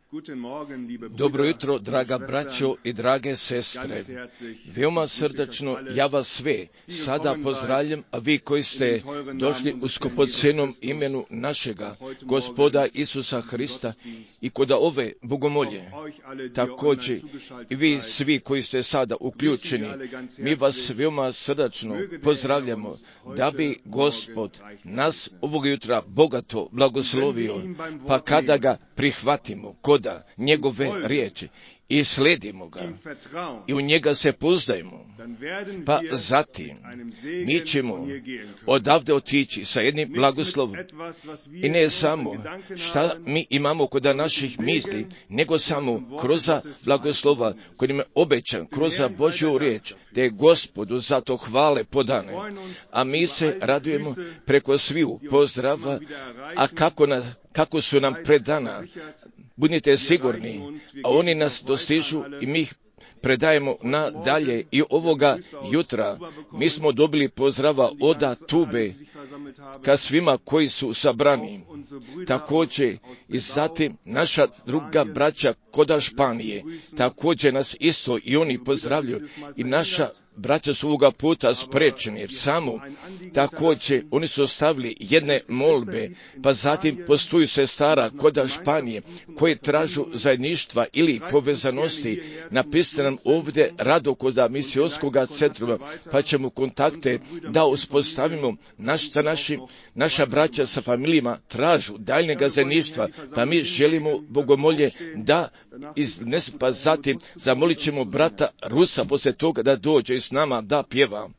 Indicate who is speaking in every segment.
Speaker 1: Dobro jutro, draga braćo i drage sestre. Veoma srdačno ja vas sve sada pozdravljam, a vi koji ste došli u skupocenom imenu našega Gospoda Isusa Hrista i kod ove bogomolje. Također i vi svi koji ste sada uključeni, mi vas veoma srdačno pozdravljamo, da bi Gospod nas ovog jutra bogato blagoslovio, pa kada ga prihvatimo koda njegove riječi i sledimo ga i u njega se pouzdajemo, pa zatim mi ćemo odavde otići sa jednim blagoslovom i ne samo šta mi imamo kod naših misli, nego samo kroz blagoslova koji nam je obećan kroz Božju riječ, te je Gospodu zato hvale podane, a mi se radujemo preko sviju pozdrava, a kako su nam predana, budite sigurni, a oni nas dostižu i mi ih predajemo nadalje. I ovoga jutra mi smo dobili pozdrava od Tube ka svima koji su sabrani. Također i zatim naša druga braća kod Španije, također nas isto i oni pozdravljaju i naša braća su ovoga puta sprečeni samo, također oni su ostavili jedne molbe, pa zatim postoji sestara kod Španije koje tražu zajedništva ili povezanosti. Napišite nam ovdje rado kod misionskog centra, pa ćemo kontakte da uspostavimo. Naša braća sa familijama tražu daljnjega zajedništva, pa mi želimo bogomolje da iznesu, pa zatim zamolit ćemo brata Rusa poslije toga da dođe i s nama da pjeva.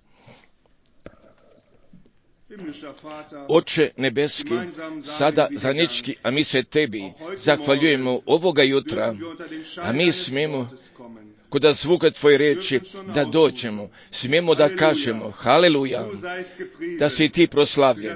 Speaker 1: Oče nebeski, sada zajednički, a mi se tebi zahvaljujemo ovoga jutra, a mi smijemo kod zvuka tvoje riječi da dođemo, smijemo da kažemo haleluja, da si ti proslavljen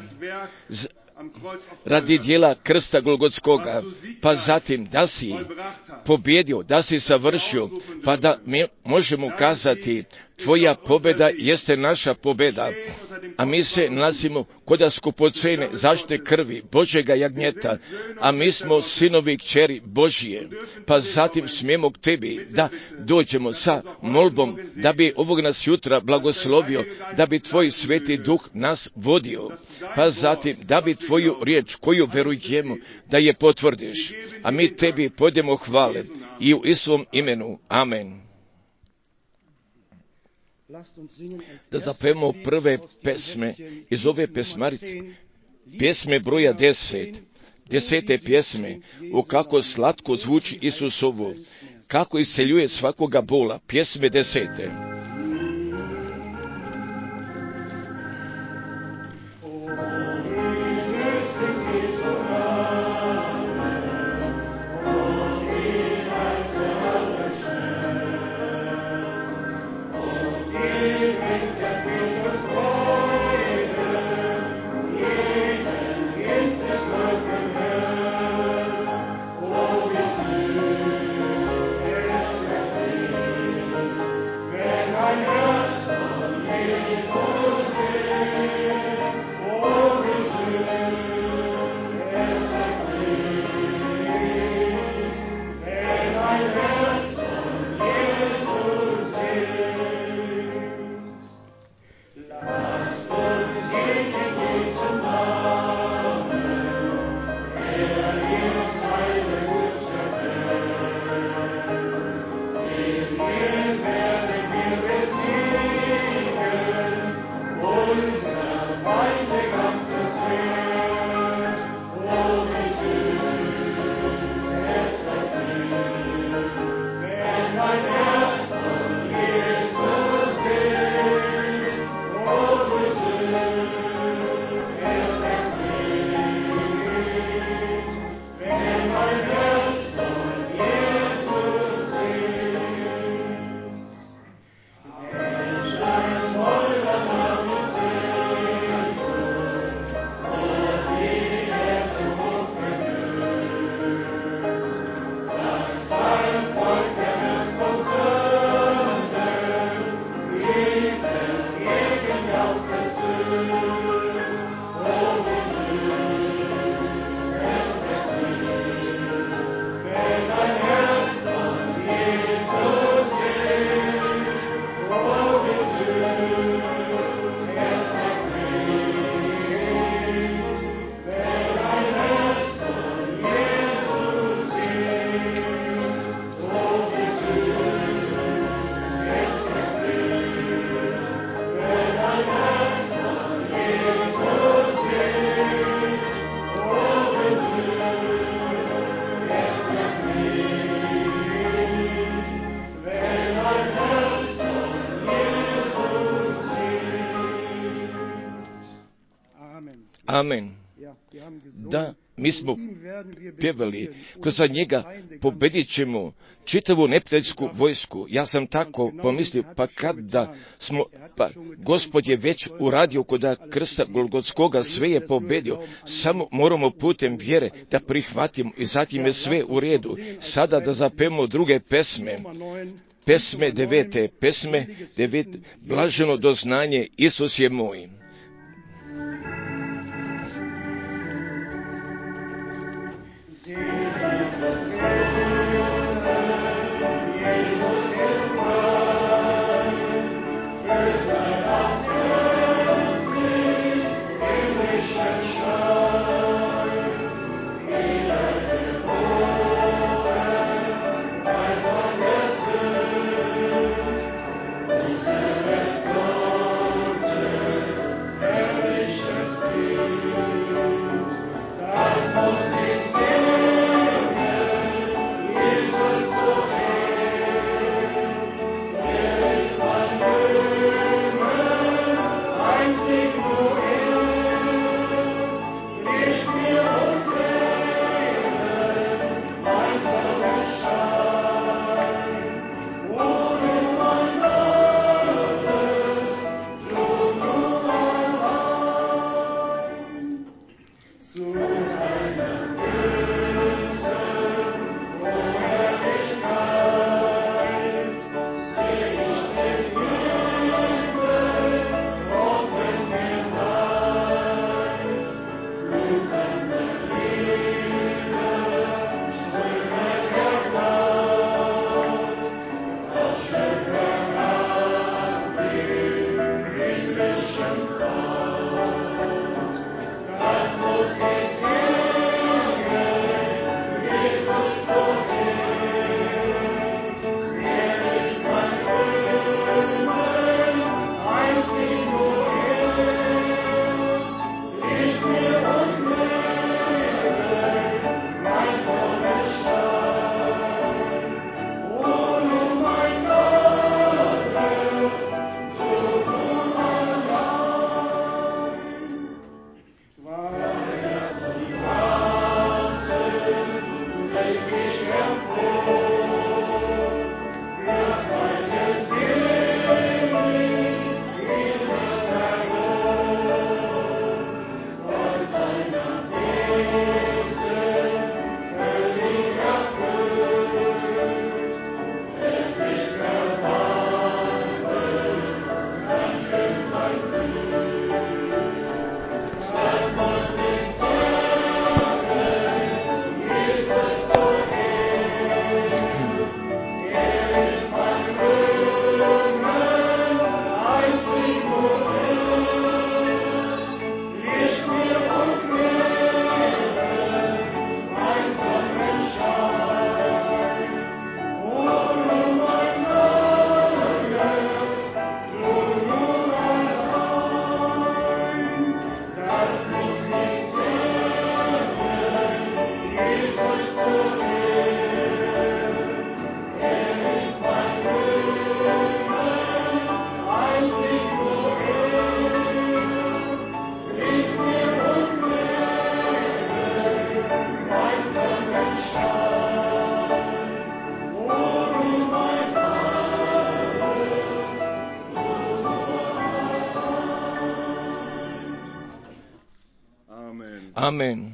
Speaker 1: radi dijela krsta Golgotskoga, pa zatim da si pobjedio, da si savršio, pa da mi možemo kazati tvoja pobjeda jeste naša pobjeda, a mi se nalazimo kod skupocene zaštite krvi Božjega jagnjeta, a mi smo sinovi i kćeri Božije, pa zatim smijemo k tebi da dođemo sa molbom da bi ovog nas jutra blagoslovio, da bi tvoj sveti duh nas vodio, pa zatim da bi tvoju riječ koju verujemo da je potvrdiš, a mi tebi podemo hvale i u Isusovom imenu. Amen. Da zapevamo prve pesme iz ove pesmarice, pjesme broja 10 pjesme, o kako slatko zvuči Isusovo, kako isceljuje svakoga bola, pjesme 10.
Speaker 2: Wenn
Speaker 1: Amen. Da, mi smo pjevali, kroz njega pobedit ćemo čitavu neprijateljsku vojsku. Ja sam tako pomislio, Gospod je već uradio kod krsta Golgotskoga, sve je pobedio, samo moramo putem vjere da prihvatimo i zatim je sve u redu. Sada da zapevamo druge pesme. Pesme 9. Blaženo doznanje, Isus je moj. Amen.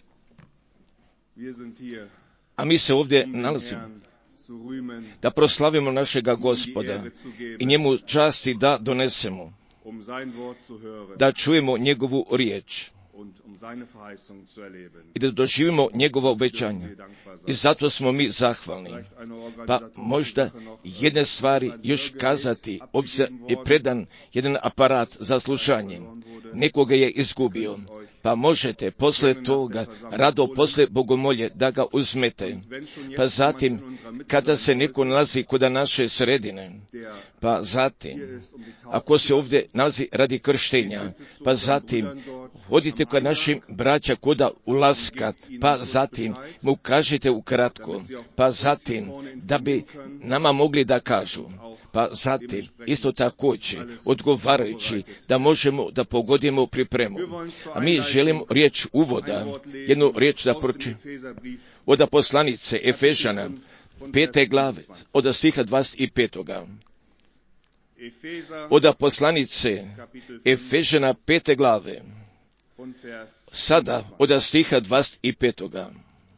Speaker 1: A mi se ovdje nalazimo da proslavimo našega Gospoda i njemu časti da donesemo, da čujemo njegovu riječ i da doživimo njegovo obećanje. I zato smo mi zahvalni. Pa možda jedne stvari još kazati, ovdje je predan jedan aparat za slušanje. Nekoga je izgubio, pa možete posle toga, rado posle bogomolje, da ga uzmete. Pa zatim, kada se neko nalazi kod naše sredine, pa zatim, ako se ovdje nalazi radi krštenja, pa zatim, hodite kod našim braća koda ulaska, pa zatim mu kažete ukratko, pa zatim da bi nama mogli da kažu, pa zatim isto također odgovarajući da možemo da pogodimo pripremu. A mi želim riječ uvoda, jednu riječ da pročitam. Od poslanice Efežana, 5. glave, od stiha 25. Od poslanice Efežana, 5. glave, sada od stiha 25.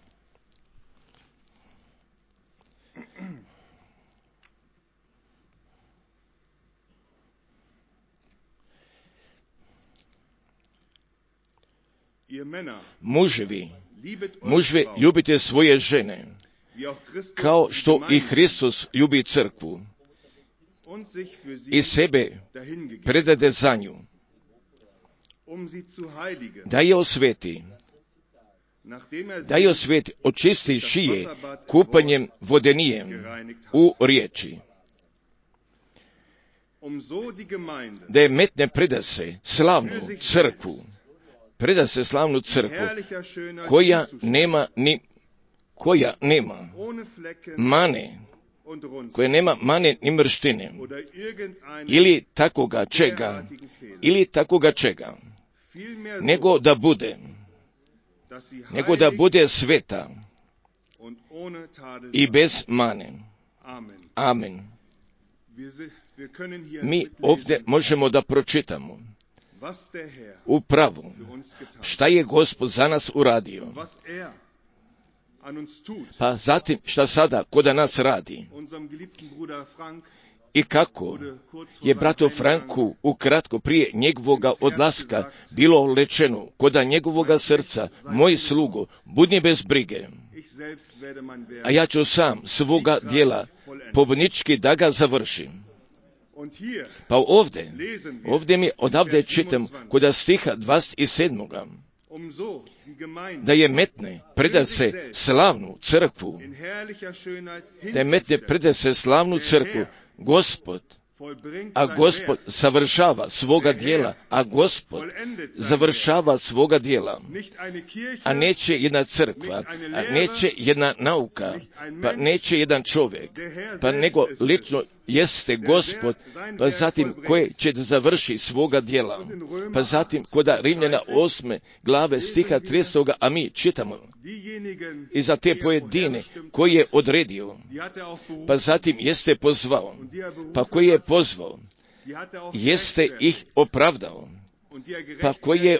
Speaker 1: Muževi, ljubite svoje žene, kao što i Hristos ljubi crkvu i sebe predade za nju, da je osveti, očistivši je kupanjem vodenijem u riječi, da je metne predase slavnu crkvu, koja nema mane ni mrštine, ili takoga čega, nego da bude sveta i bez mane. Amen. Mi ovdje možemo da pročitamo upravo šta je Gospod za nas uradio, pa zatim šta sada kod nas radi i kako je bratu Franku ukratko prije njegovoga odlaska bilo rečeno koda njegovoga srca, moj slugo, budi bez brige, a ja ću sam svoga djela pobnički da ga završim. Pa ovdje mi odavde čitam kod stiha 27. da je metne preda se slavnu crkvu, Gospod završava svoga djela, a neće jedna crkva, a neće jedna nauka, pa neće jedan čovjek, pa nego lično jeste Gospod, pa zatim koje će da završi svoga djela. Pa zatim kod Rimljana 8. glave stiha 30. a mi čitamo i za te pojedine koje je odredio, pa zatim jeste pozvao, pa koji je pozvao, jeste ih opravdao, pa koji je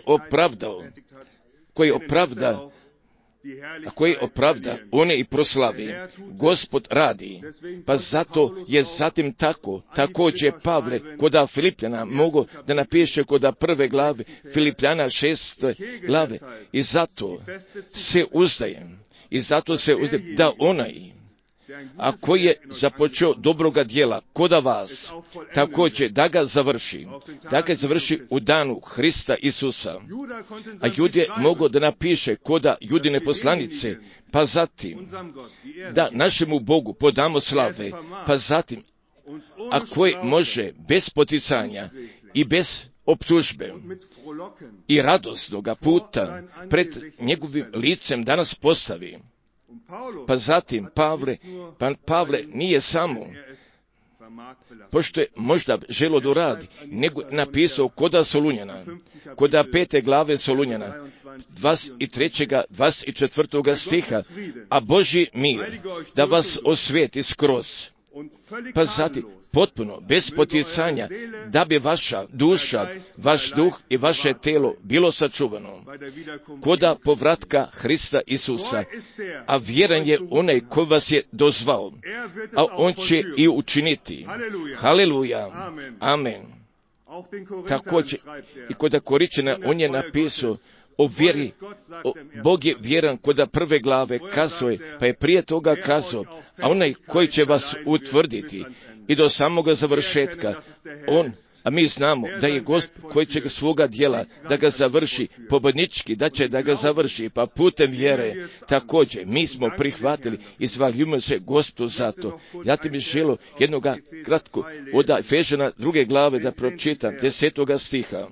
Speaker 1: opravda, one i proslavi. Gospod radi, pa zato je zatim tako, također Pavle koda Filipljana mogu da napiše koda 1. glave, Filipljana 6. glave, i zato se uzdajem, da onaj, a koji je započeo dobroga djela koda vas, također da ga završi u danu Hrista Isusa. A Jude mogu da napiše koda Judine poslanice, pa zatim da našemu Bogu podamo slave, pa zatim, a koji može bez poticanja i bez optužbe i radosnoga puta pred njegovim licem da nas postavi. Pa zatim Pavle nije samo, pošto je možda želo da radi, nego napisao koda Solunjana, koda 5. glave Solunjana, 23. 24. stiha, a Božji mir da vas osvijeti skroz, pa zatim potpuno, bez poticanja, da bi vaša duša, vaš duh i vaše telo bilo sačuvano koda povratka Hrista Isusa, a vjeran je onaj koji vas je dozvao, a on će i učiniti. Haleluja, amen. Također i kod Koričana on je napisao o vjeri, Bog je vjeran kod 1. glave kazuje, pa je prije toga kazao, a onaj koji će vas utvrditi i do samoga završetka, a mi znamo da je Gospod koji će svoga djela da ga završi pobjednički, da će da ga završi, pa putem vjere također mi smo prihvatili i zvaljujemo se Gospodu za to. Ja ti mi želo jednoga kratko od Efežana 2. glave da pročitam 10. stiha.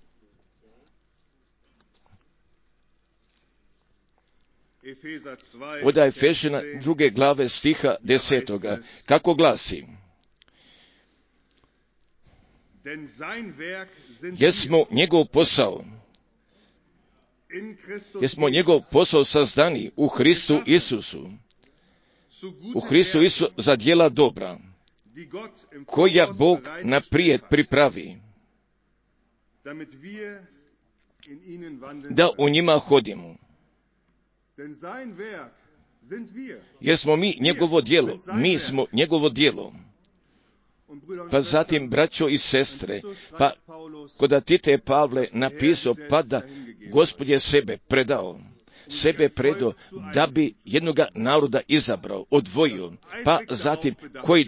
Speaker 1: Od Efežana 2. glave stiha 10. kako glasi: jer smo njegov posao, jer smo njegov posao sazdani u Hristu Isusu. U Hristu Isusu za djela dobra, koja Bog naprijed pripravi, da u njima hodimo. Jer smo mi njegovo djelo, mi smo njegovo djelo. Pa zatim, braćo i sestre, pa kod Tite je Pavle napisao, pa da Gospod je sebe predao, da bi jednoga naroda izabrao, odvojio, pa zatim koji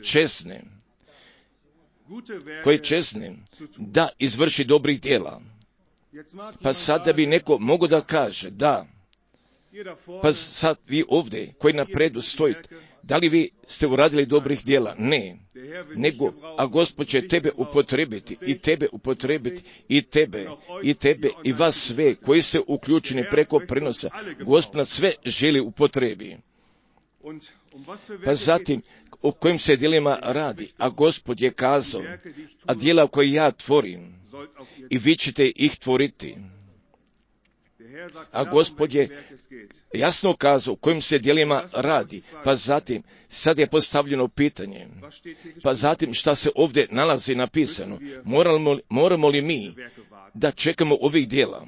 Speaker 1: česne da izvrši dobrih djela. Pa sad da bi neko mogao da kaže, da, pa sad vi ovdje koji napredu stojite, da li vi ste uradili dobrih djela? Ne, nego, a Gospod će tebe upotrebiti, i tebe i vas sve koji ste uključeni preko prenosa. Gospod nas sve želi upotrebi. Pa zatim, o kojim se djelima radi, a Gospod je kazao, a djela koje ja tvorim, i vi ćete ih tvoriti. A Gospod je jasno kazao o kojim se djelima radi. Pa zatim, sad je postavljeno pitanje, pa zatim šta se ovdje nalazi napisano, moramo li mi da čekamo ovih djela?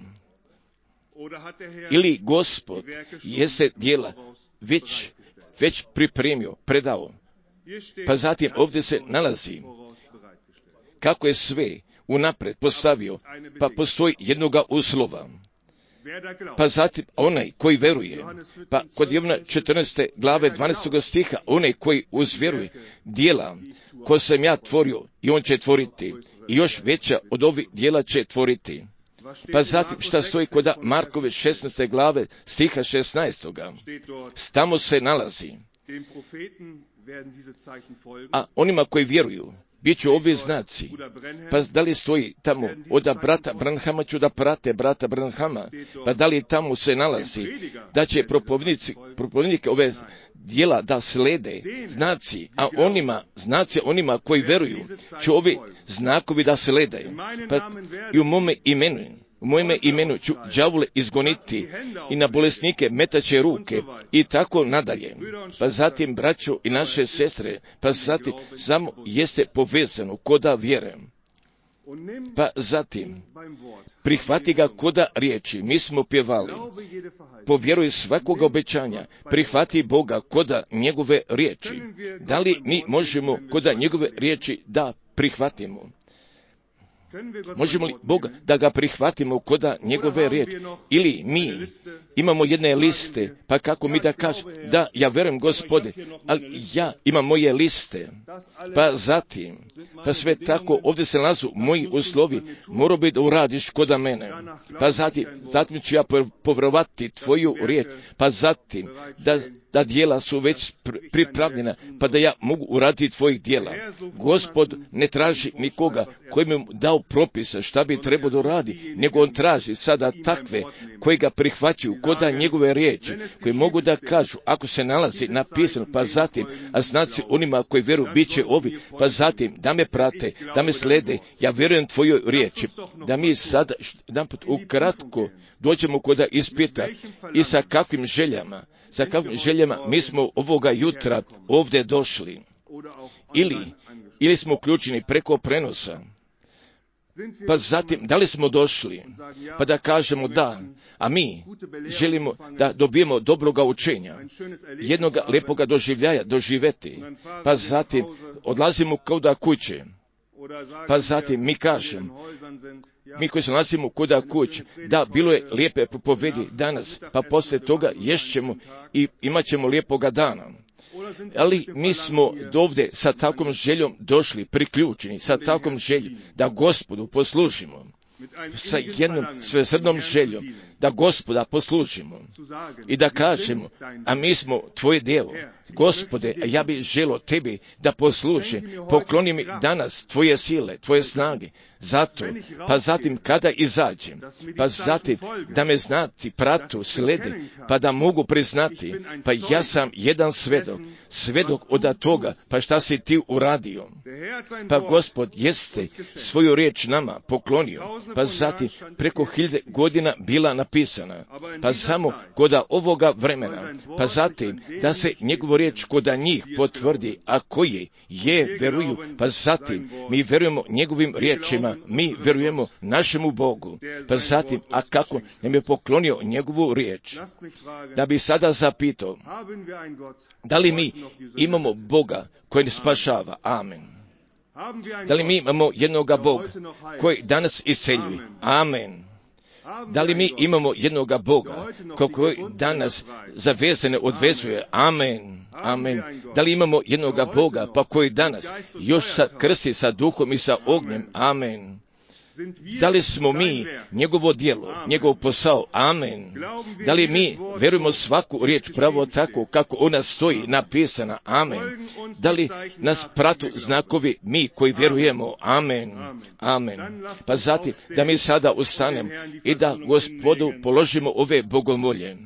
Speaker 1: Ili Gospod je se djela već pripremio, predao? Pa zatim ovdje se nalazi kako je sve unapred postavio, pa postoji jednoga uslova. Pa zatim onaj koji veruje, pa kod Jovana 14. glave 12. stiha, onaj koji uzvjeruje djela koje sam ja tvorio, i on će tvoriti, i još veća od ovih djela će tvoriti. Pa zatim šta stoji kod Markove 16. glave stiha 16. Tamo se nalazi, a onima koji vjeruju bit će ovi znaci. Pa da li stoji tamo od brata Branhama ću da prate brata Branhama? Pa da li tamo se nalazi da će propovednike ove djela da slede znaci, a onima koji veruju će ovi znakovi da slede. Pa i u mome imenu ću đavole izgoniti i na bolesnike metaće ruke i tako nadalje. Pa zatim, braćo i naše sestre, pa zatim samo jeste povezano koda vjere. Pa zatim, prihvati ga koda riječi, mi smo pjevali, povjeruj svakoga obećanja, prihvati Boga koda njegove riječi. Da li mi možemo koda njegove riječi da prihvatimo? Možemo li Boga da ga prihvatimo koda njegove riječi? Ili mi imamo jedne liste, pa kako mi da kažemo, da, ja verujem Gospode, ali ja imam moje liste. Pa zatim, pa sve tako, ovdje se nalazu moji uslovi, morao bi da uradiš koda mene. Pa zatim ću ja povjerovati tvoju riječ, pa zatim, da djela su već pripravljena, pa da ja mogu uraditi tvojih djela. Gospod ne traži nikoga koji mi dao propisa šta bi trebao da uradi, nego on traži sada takve koji ga prihvaćaju koda njegove riječi, koji mogu da kažu, ako se nalazi napisano, pa zatim, a znaci onima koji vjeruju bit će ovi, pa zatim, da me prate, da me slede, ja vjerujem tvojoj riječi, da mi sada jedanput ukratko dođemo koda ispita i sa kakvim željama mi smo ovoga jutra ovdje došli, ili smo uključeni preko prenosa. Pa zatim, da li smo došli, pa da kažemo da, a mi želimo da dobijemo dobroga učenja, jednoga lepoga doživljaja doživeti, pa zatim odlazimo koda kuće, pa zatim mi kažemo, mi koji se nalazimo koda kuće, da, bilo je lijepe propovedi danas, pa poslije toga ješćemo i imat ćemo lijepoga dana. Ali mi smo dovde sa takvom željom došli, priključeni, sa takvom željom da Gospodu poslužimo, sa jednom svesrdnom željom da Gospoda poslužimo i da kažemo, a mi smo tvoje djelo, Gospode, ja bih želio tebi da poslušim. Pokloni mi danas tvoje sile, tvoje snage. Zato, pa zatim kada izađem, pa zatim da me znaci pratu, slede, pa da mogu priznati, pa ja sam jedan svedok od toga, pa šta si ti uradio. Pa Gospod jeste svoju riječ nama poklonio, pa zatim preko 1000 godina bila napisana, pa samo koda ovoga vremena, pa zatim da se njegovu riječ koda njih potvrdi, a koji je veruju, pa zatim mi verujemo njegovim riječima, mi verujemo našemu Bogu, pa zatim, a kako nam je poklonio njegovu riječ. Da bi sada zapitao, da li mi imamo Boga koji nas spašava? Amen. Da li mi imamo jednoga Boga koji danas isceljuje? Amen. Da li mi imamo jednoga Boga koji danas zavezane odvezuje? Amen. Amen. Da li imamo jednoga Boga pa koji danas još krsti sa duhom i sa ognjem? Amen. Da li smo mi njegovo djelo, njegov posao? Amen. Da li mi verujemo svaku riječ pravo tako kako ona stoji napisana? Amen. Da li nas pratu znakovi mi koji vjerujemo? Amen. Amen. Pa zatim da mi sada ustanemo i da Gospodu položimo ove bogomolje.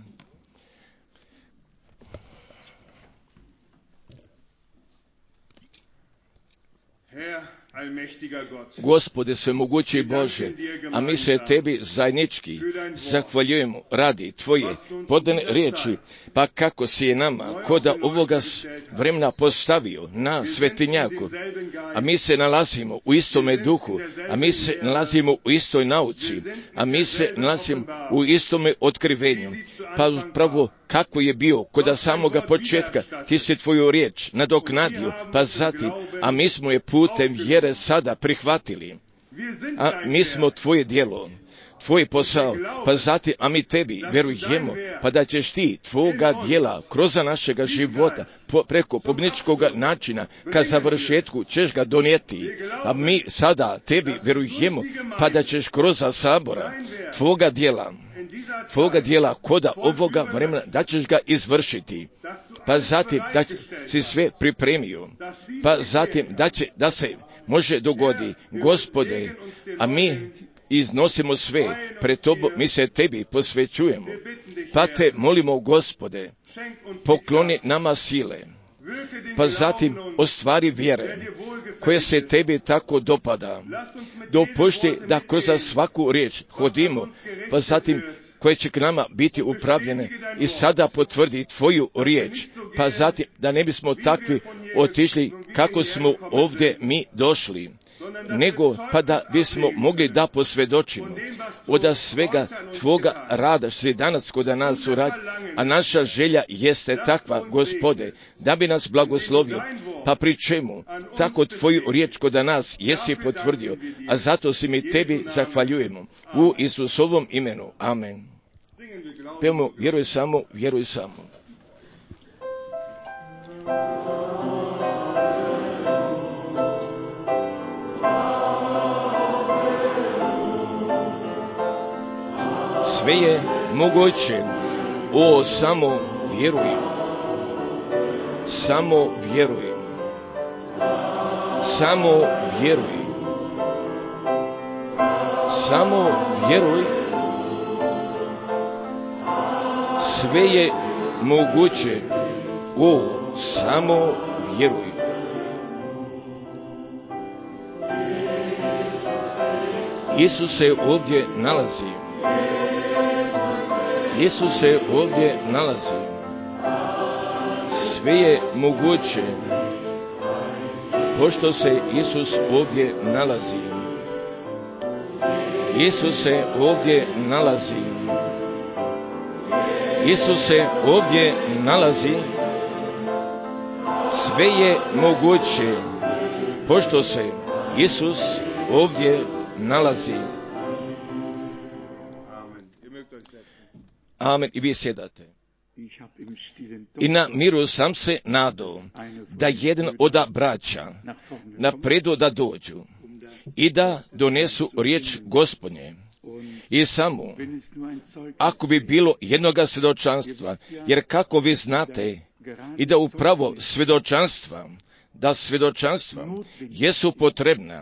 Speaker 1: Gospode svemogući Bože, a mi se tebi zajednički zahvaljujemo radi tvoje podane riječi, pa kako si je nama koda ovoga vremena postavio na svetinjaku, a mi se nalazimo u istome duhu, a mi se nalazimo u istoj nauci, a mi se nalazimo u istome otkrivenju, pa upravo kako je bio koda samoga početka, ti si tvoju riječ nadoknadio, pa zatim, a mi smo je putem vjere sada prihvatili, a mi smo tvoje djelo, tvoj posao, pa zatim, a mi tebi vjerujemo, pa da ćeš ti tvoga djela kroz našega života, preko pobjedničkog načina, ka završetku ćeš ga donijeti, a mi sada tebi vjerujemo, pa da ćeš kroz sabora tvoga djela koda ovoga vremena, da ćeš ga izvršiti, pa zatim da si sve pripremio, pa zatim da se može dogodi, Gospode, a mi iznosimo sve pred tobom, mi se tebi posvećujemo, pa te molimo, Gospode, pokloni nama sile, pa zatim ostvari vjere, koja se tebi tako dopada, dopušti da kroz svaku riječ hodimo, pa zatim koje će k nama biti upravljene i sada potvrdi tvoju riječ, pa zatim da ne bismo takvi otišli kako smo ovdje mi došli, nego pa da bismo mogli da posvjedočimo od svega tvoga rada što si danas kod nas uradi, a naša želja jeste takva, Gospode, da bi nas blagoslovio, pa pri čemu tako tvoju riječ kod nas jesi potvrdio, a zato si mi tebi zahvaljujemo u Isusovom imenu. Amen. Pevamo, vjeruj samo, vjeruj samo. Sve je moguće, o, samo vjeruj, samo vjeruj, samo vjeruj, samo vjeruj, sve je moguće, o, samo vjeruj. Isus se ovdje nalazi. Isus se ovdje nalazi. Sve je moguće, pošto se Isus ovdje nalazi. Isus se ovdje nalazi. Isus se ovdje nalazi. Sve je moguće, pošto se Isus ovdje nalazi. Amen. I vi sjedate. I na miru sam se nadao da jedan od braća napredu da dođu i da donesu riječ Gospodnje I samo, ako bi bilo jednoga svjedočanstva, jer kako vi znate i da upravo svjedočanstva jesu potrebna.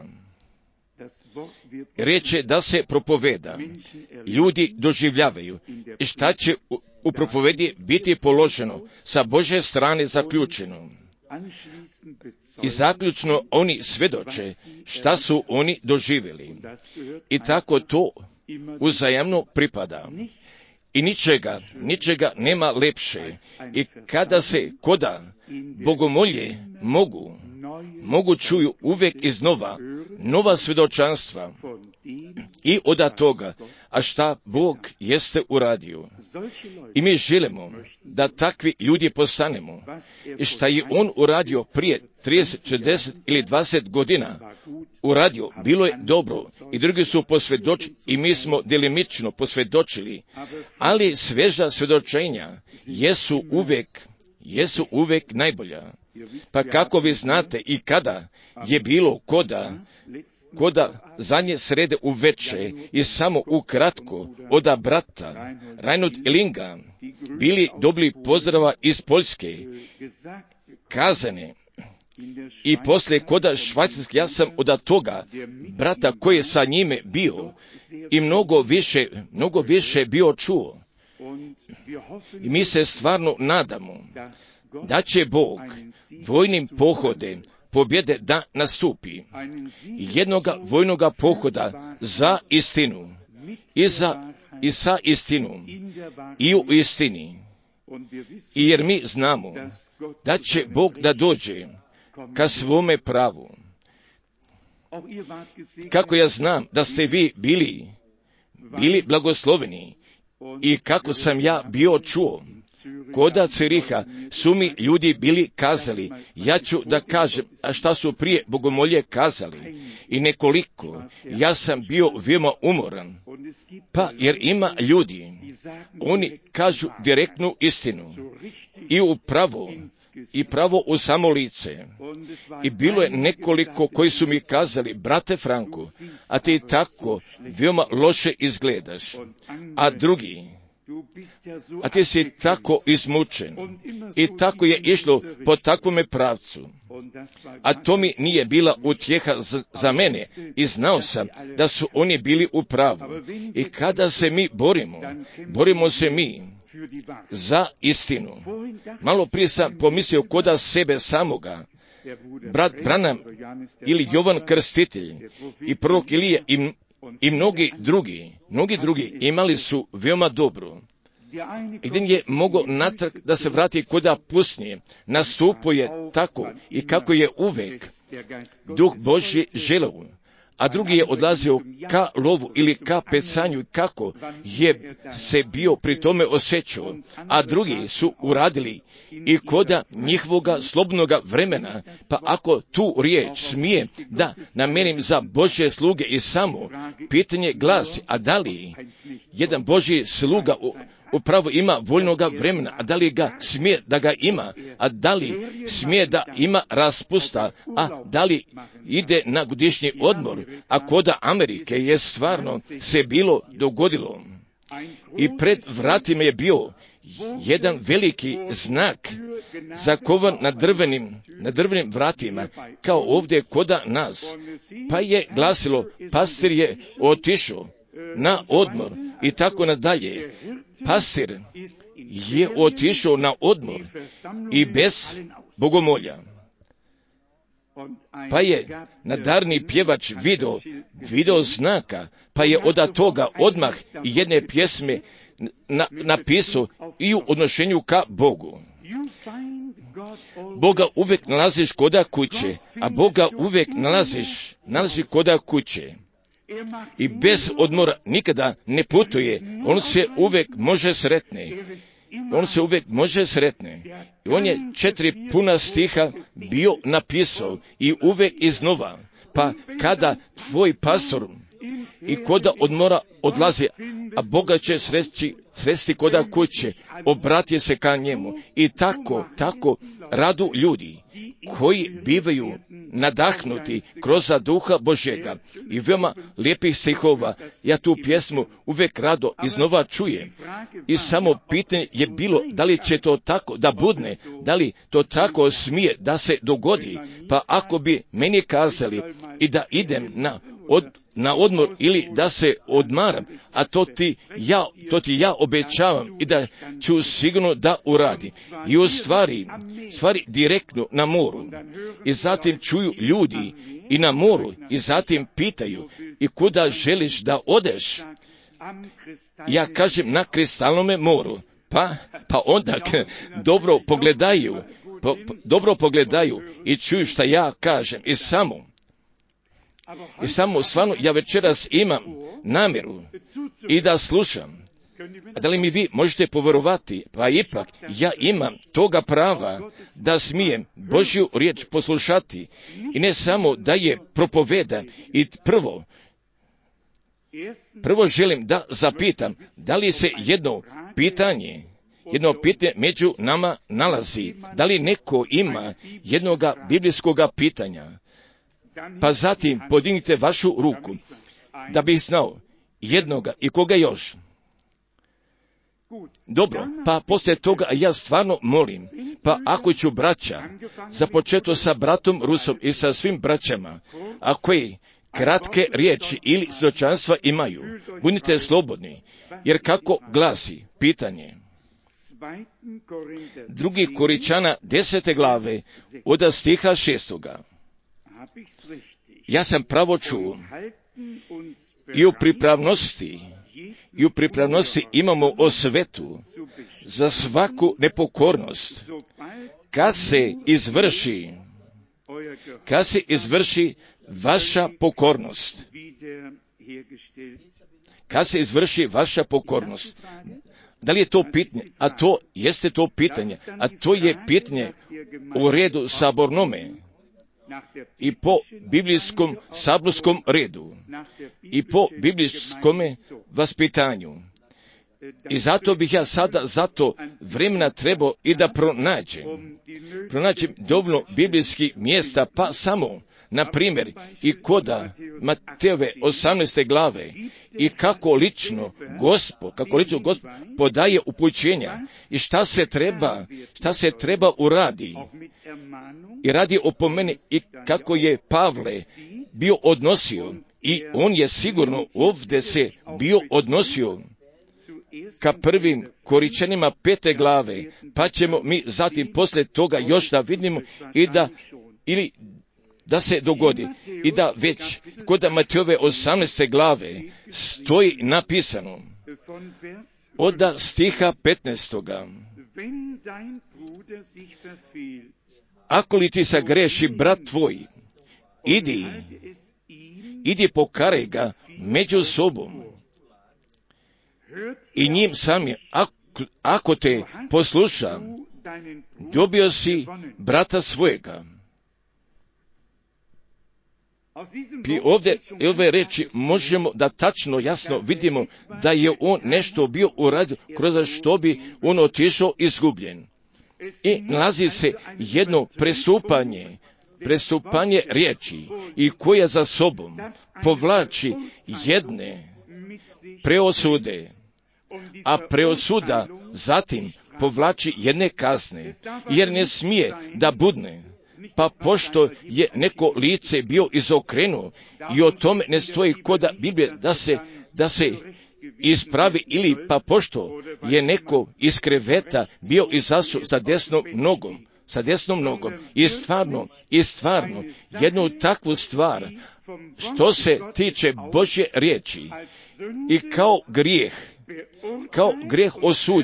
Speaker 1: Riječ je da se propoveda, ljudi doživljavaju i šta će u propovedi biti položeno sa Božje strane zaključeno. I zaključno oni svjedoče šta su oni doživjeli. I tako to uzajamno pripada. I ničega nema lepše. I kada se koda bogomolje mogu čuju uvijek iznova nova svjedočanstva i od toga, a šta Bog jeste uradio. I mi želimo da takvi ljudi postanemo. I šta je On uradio prije 30, 40 ili 20 godina, uradio, bilo je dobro i drugi su posvjedočili i mi smo delimično posvjedočili, ali sveža svjedočenja jesu uvijek najbolja. Pa kako vi znate i kada je bilo koda zadnje srede uveče i samo ukratko od brata Reinhold Ellinga bili dobili pozdrava iz Poljske, kazane, i poslije koda Švajcarske, ja sam od toga brata koji je sa njime bio i mnogo više bio čuo. I mi se stvarno nadamo da će Bog vojnim pohodem pobjede da nastupi, jednoga vojnoga pohoda za istinu i sa istinom i u istini. I jer mi znamo da će Bog da dođe ka svome pravu. Kako ja znam da ste vi bili blagosloveni i kako sam ja bio čuo, koda Ciriha su mi ljudi bili kazali, ja ću da kažem, a šta su prije bogomolje kazali, i nekoliko, ja sam bio veoma umoran, pa jer ima ljudi, oni kažu direktnu istinu i pravo u samo lice. I bilo je nekoliko koji su mi kazali, brate Franko, a ti tako veoma loše izgledaš, a drugi, a ti si tako izmučen. I tako je išlo po takvome pravcu. A to mi nije bila utjeha za mene i znao sam da su oni bili u pravu. I kada se mi borimo se mi za istinu. Malo prije sam pomislio koda sebe samoga. Brat Branham ili Jovan Krstitelj i prorok Ilija i mnogi drugi imali su veoma dobro. Jedan je mogao natrag da se vrati koda pustinje, nastupo je tako i kako je uvek Duh Božji želeo, a drugi je odlazio ka lovu ili ka pecanju, kako je se bio pri tome osjećao, a drugi su uradili i koda njihovoga slobodnoga vremena, pa ako tu riječ smije da namenim za Božje sluge i samo pitanje glasi, a da li jedan Božji sluga upravo ima voljnoga vremena, a da li ga smije da ga ima, a da li smije da ima raspusta, a da li ide na godišnji odmor, a koda Amerike je stvarno se bilo dogodilo. I pred vratima je bio jedan veliki znak zakovan na drvenim vratima, kao ovdje koda nas. Pa je glasilo, pastir je otišao na odmor i tako nadalje. Pastir je otišao na odmor i bez bogomolja. Pa je nadarni pjevač video znaka, pa je od toga odmah jedne pjesme napisao i u odnošenju ka Bogu. Boga uvijek nalaziš koda kuće, a Boga uvijek nalazi koda kuće. I bez odmora nikada ne putuje, on se uvijek može sretne. I on je 4 puna stiha bio napisao i uvijek iznova. Pa kada tvoj pastor i koda odmora odlazi, a Boga će sresti koda kuće, obrati se ka njemu. I tako radu ljudi koji bivaju nadahnuti kroz duha Božjega i veoma lijepih stihova. Ja tu pjesmu uvijek rado iznova čujem. I samo pitanje je bilo da li će to tako da budne, da li to tako smije da se dogodi. Pa ako bi meni kazali i da idem na odmor ili da se odmaram, a to ti ja obećavam i da ću sigurno da uradim. I u stvari direktno na moru. I zatim čuju ljudi i na moru i zatim pitaju i kuda želiš da odeš? Ja kažem na kristalnome moru. Pa onda dobro pogledaju i čuju šta ja kažem i samo stvarno ja večeras imam namjeru i da slušam. A da li mi vi možete povjerovati? Pa ipak ja imam toga prava da smijem Božju riječ poslušati i ne samo da je propovedam. I prvo želim da zapitam da li se jedno pitanje među nama nalazi. Da li neko ima jednoga biblijskoga pitanja? Pa zatim podignite vašu ruku, da bih znao jednoga i koga još. Dobro, pa poslije toga ja stvarno molim, pa ako ću braća, započeto sa bratom Rusom i sa svim braćama, a koji kratke riječi ili svjedočanstva imaju, budite slobodni, jer kako glasi pitanje. 2. Koričana 10. glave od stiha 6. Ja sam pravo čuo i u pripravnosti imamo osvetu za svaku nepokornost. Kad se izvrši vaša pokornost. Kad se izvrši vaša pokornost. Da li je to pitanje? A to jeste to pitanje. A to je pitanje u redu sabornome. I po biblijskom saborskom redu. I po biblijskom vaspitanju. I zato bih ja sada vremena trebao i da pronađem dovoljno biblijskih mjesta, pa samo, na primjer, i koda Matejove 18. glave, i kako lično Gospod podaje upućenja i šta se treba uradi. I radi opomeni i kako je Pavle bio odnosio, i on je sigurno ovdje se bio odnosio ka prvim Koričanima 5. glave, pa ćemo mi zatim poslije toga još da vidimo ili da se dogodi i da već kod Matejove 18. glave stoji napisano od stiha 15. Ako li ti sagreši brat tvoj, idi pokaraj ga među sobom i njim sami, ako te posluša, dobio si brata svojega. I ove reči možemo da tačno jasno vidimo da je on nešto bio uradio kroz što bi on otišao izgubljen. I nalazi se jedno prestupanje riječi i koja za sobom povlači jedne preosude, a preosuda zatim povlači jedne kazne, jer ne smije da budne. Pa pošto je neko lice bio izokrenuo i o tome ne stoji koda Biblije da se ispravi, ili pa pošto je neko iz kreveta bio izašao sa desnom nogom i stvarno jednu takvu stvar što se tiče Božje riječi i kao grijeh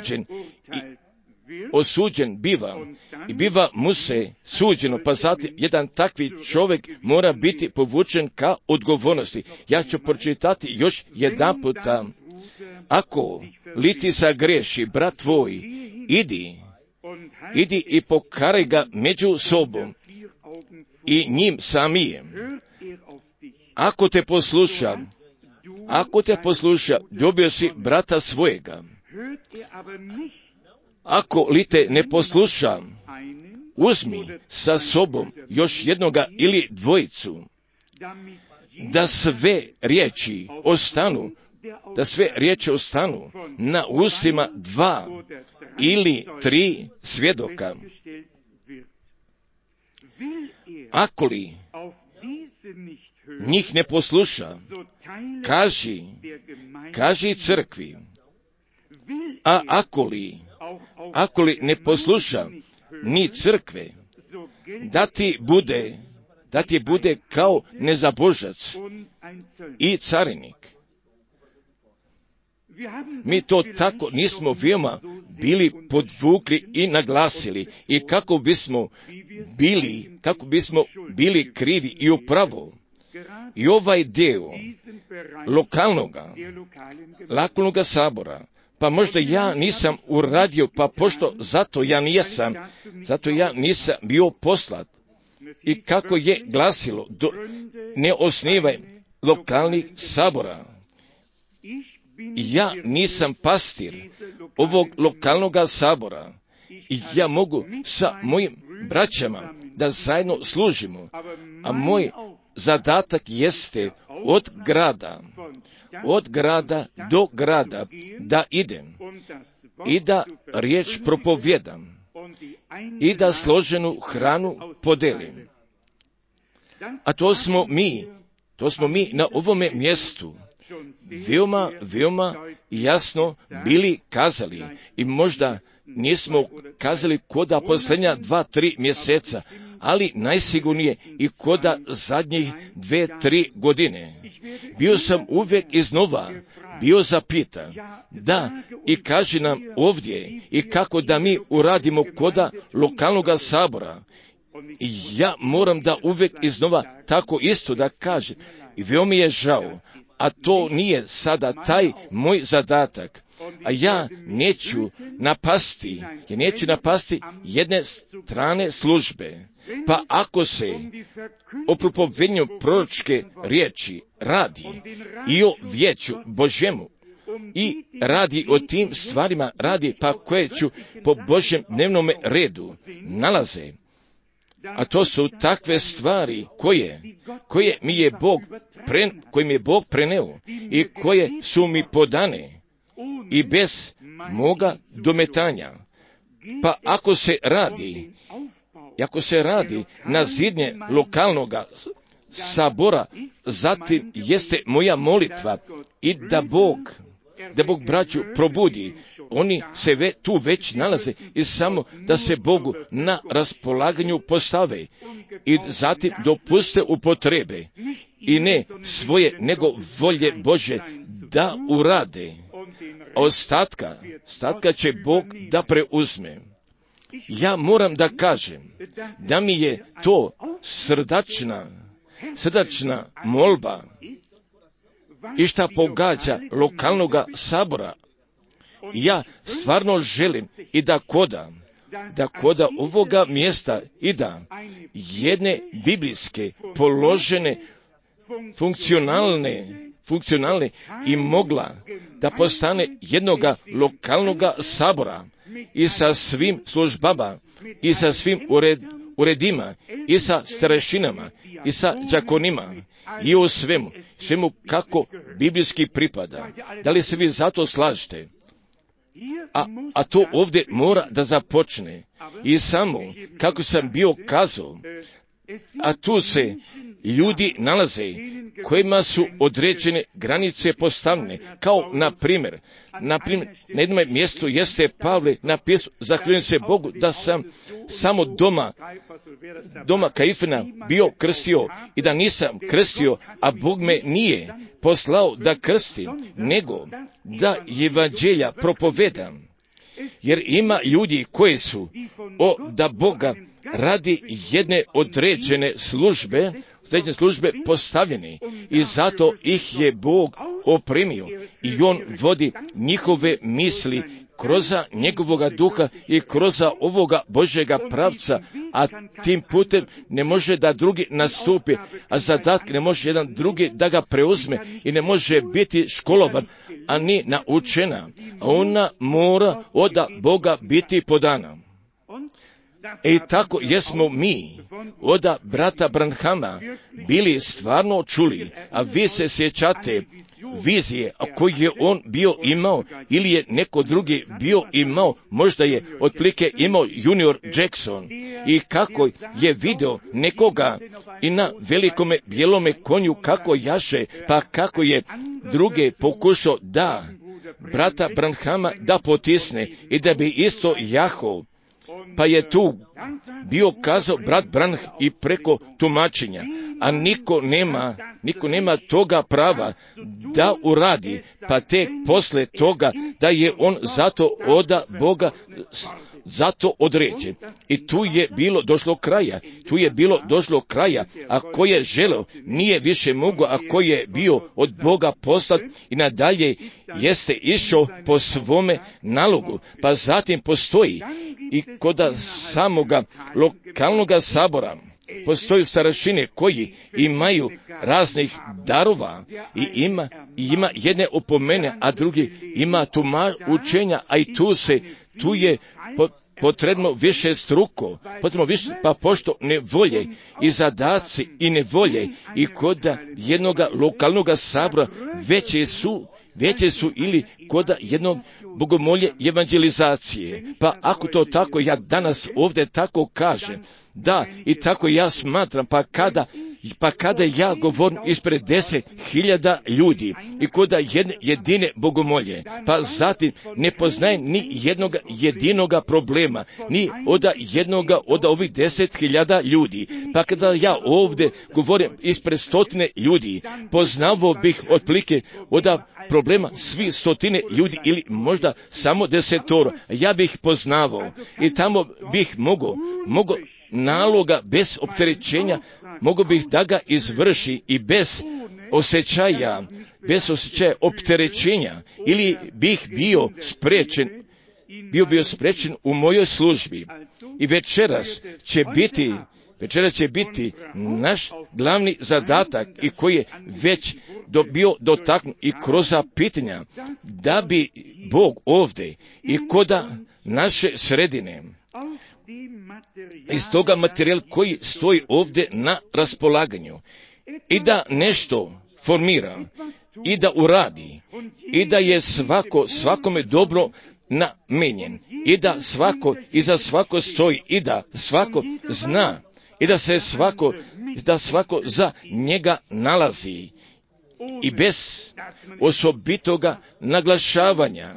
Speaker 1: osuđen biva mu se suđeno, pa zatim jedan takvi čovjek mora biti povučen ka odgovornosti. Ja ću pročitati još jedan puta. Ako li ti sagreši brat tvoj, idi i pokaraj ga među sobom i njim samijem. Ako te posluša, dobio si brata svojega. Ako li te ne posluša, uzmi sa sobom još jednoga ili dvojicu, da sve riječi ostanu na ustima 2 ili 3 svjedoka. Ako li njih ne posluša, kaži crkvi, a ako li ne posluša ni crkve, da ti bude kao nezabožac i carinik. Mi to tako nismo veoma bili podvukli i naglasili, i kako bismo bili krivi i upravo. I ovaj deo lokalnoga sabora, pa možda ja nisam uradio, pa pošto zato ja nisam bio poslat. I kako je glasilo, ne osnivaj lokalnih sabora. Ja nisam pastir ovog lokalnog sabora i ja mogu sa mojim braćama da zajedno služimo, a moj zadatak jeste od grada do grada da idem i da riječ propovijedam i da složenu hranu podelim. A to smo mi na ovome mjestu veoma jasno bili kazali, i možda nismo kazali koda posljednja 2-3 mjeseca, ali najsigurnije i koda zadnjih 2-3 godine. Bio sam uvijek iznova bio zapitan, da, i kaži nam ovdje i kako da mi uradimo koda lokalnog sabora. I ja moram da uvijek iznova tako isto da kažem. I veoma mi je žao, a to nije sada taj moj zadatak. A ja neću napasti jedne strane službe. Pa ako se o propovijedanju proročke riječi radi i o vijeću Božjemu, i radi o tim stvarima, pa koje ću po Božjem dnevnom redu nalaze. A to su takve stvari koje mi je Bog preneo i koje su mi podane i bez moga dometanja. Pa ako se radi na zidnje lokalnog sabora, zatim jeste moja molitva i da Bog braću probudi. Oni se tu već nalaze i samo da se Bogu na raspolaganju postave i zatim dopuste upotrebe i ne svoje nego volje Bože da urade. A ostatka će Bog da preuzme. Ja moram da kažem da mi je to srdačna molba i šta pogađa lokalnog sabora. Ja stvarno želim i da koda ovoga mjesta i da jedne biblijske položene funkcionalne i mogla da postane jednoga lokalnog sabora i sa svim službama i sa svim uredima i sa starešinama i sa đakonima i o svemu kako biblijski pripada. Da li se vi zato slažete? A to ovdje mora da započne. I samo, kako sam bio kazao, a tu se ljudi nalaze kojima su određene granice postavljene, kao na primjer, na jednom mjestu jeste Pavle napisao, zahvaljujem se Bogu da sam samo doma Kaifina bio krstio i da nisam krstio, a Bog me nije poslao da krstim, nego da evanđelja propovedam. Jer ima ljudi koji su da Boga radi jedne određene službe postavljene i zato ih je Bog opremio i On vodi njihove misli kroz njegovoga duha i kroz ovoga Božjega pravca, a tim putem ne može da drugi nastupi, a zadatak ne može jedan drugi da ga preuzme i ne može biti školovan, a ni naučena, a ona mora od Boga biti podana. I tako jesmo mi od brata Branhama bili stvarno čuli, a vi se sjećate vizije koju je on bio imao ili je neko drugi bio imao, možda je otprilike imao junior Jackson, i kako je video nekoga i na velikome bijelome konju kako jaše, pa kako je druge pokušao da brata Branhama da potisne i da bi isto jahao. Pa je tu bio kazao brat Branham i preko tumačenja, a niko nema toga prava da uradi, pa tek posle toga da je on zato od Boga zato određen. I tu je bilo došlo kraja, a ko je želeo nije više mogao, a ko je bio od Boga poslat i nadalje jeste išao po svome nalogu. Pa zatim postoji i kod samoga lokalnoga sabora postoji starešine koji imaju raznih darova i ima jedne opomene, a drugi ima učenja, a i tu je potrebno više struko, pa pošto nevolje i zadaci i nevolje i kod jednog lokalnog sabora veće su ili kod jednog bogomolje evangelizacije. Pa ako to tako ja danas ovdje tako kažem, da, i tako ja smatram, pa kada ja govorim ispred 10.000 ljudi i kod jedine bogomolje, pa zatim ne poznajem ni jednog jedinoga problema, ni od ovih 10.000 ljudi, pa kada ja ovdje govorim ispred 100 ljudi, poznavao bih otprilike od problema svi 100 ljudi ili možda samo 10. Ja bih poznavao i tamo bih mogao naloga bez opterećenja, mogu bih da ga izvrši i bez osjećaja opterećenja, ili bih bio spriječen u mojoj službi. I večeras će biti naš glavni zadatak i koji je već bio dotaknut i kroz pitanja, da bi Bog ovdje i kod naše sredine iz toga materijala koji stoji ovdje na raspolaganju i da nešto formira i da uradi i da je svakome dobro namenjen i da iza svako stoji i da svako zna i da svako za njega nalazi i bez osobitoga naglašavanja.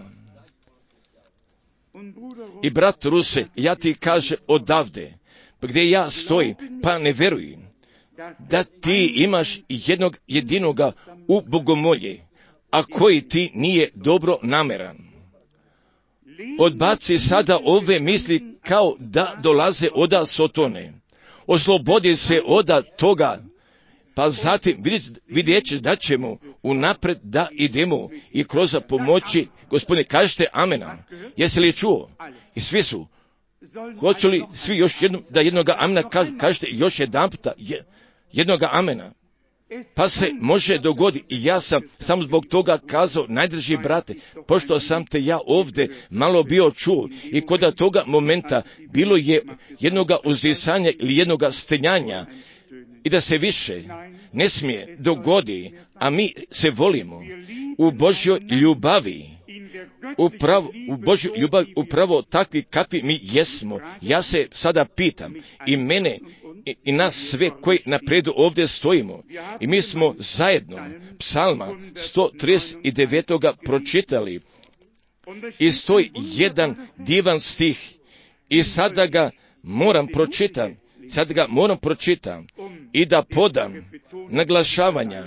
Speaker 1: I brat Ruse, ja ti kažem odavde, gdje ja stojim, pa ne verujem da ti imaš jednog jedinoga u bogomolje, a koji ti nije dobro nameran. Odbaci sada ove misli kao da dolaze od Sotone. Oslobodi se od toga, pa zatim vidjet ćeš da ćemo unapred da idemo i kroz pomoći. Gospodine, kažete amena. Jesi li čuo? I svi su. Hoću li svi još jednoga amena kažete još jedan puta jednoga amena? Pa se može dogoditi, i ja sam samo zbog toga kazao, najdrži brate, pošto sam te ja ovdje malo bio čuo i kod toga momenta bilo je jednoga uzdisanja ili jednoga stenjanja i da se više ne smije dogodi, a mi se volimo u Božjoj ljubavi. U Božju ljubav upravo takvi kakvi mi jesmo. Ja se sada pitam i mene i nas sve koji napredu ovdje stojimo i mi smo zajedno psalma 139. pročitali i stoji jedan divan stih i sada ga moram pročitam i da podam naglašavanja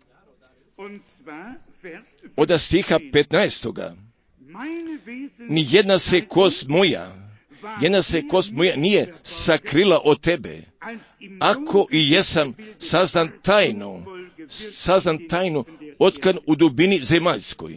Speaker 1: od stiha 15. Nijedna se kost moja nije sakrila od tebe, ako i jesam sazdan tajno otkan u dubini zemaljskoj.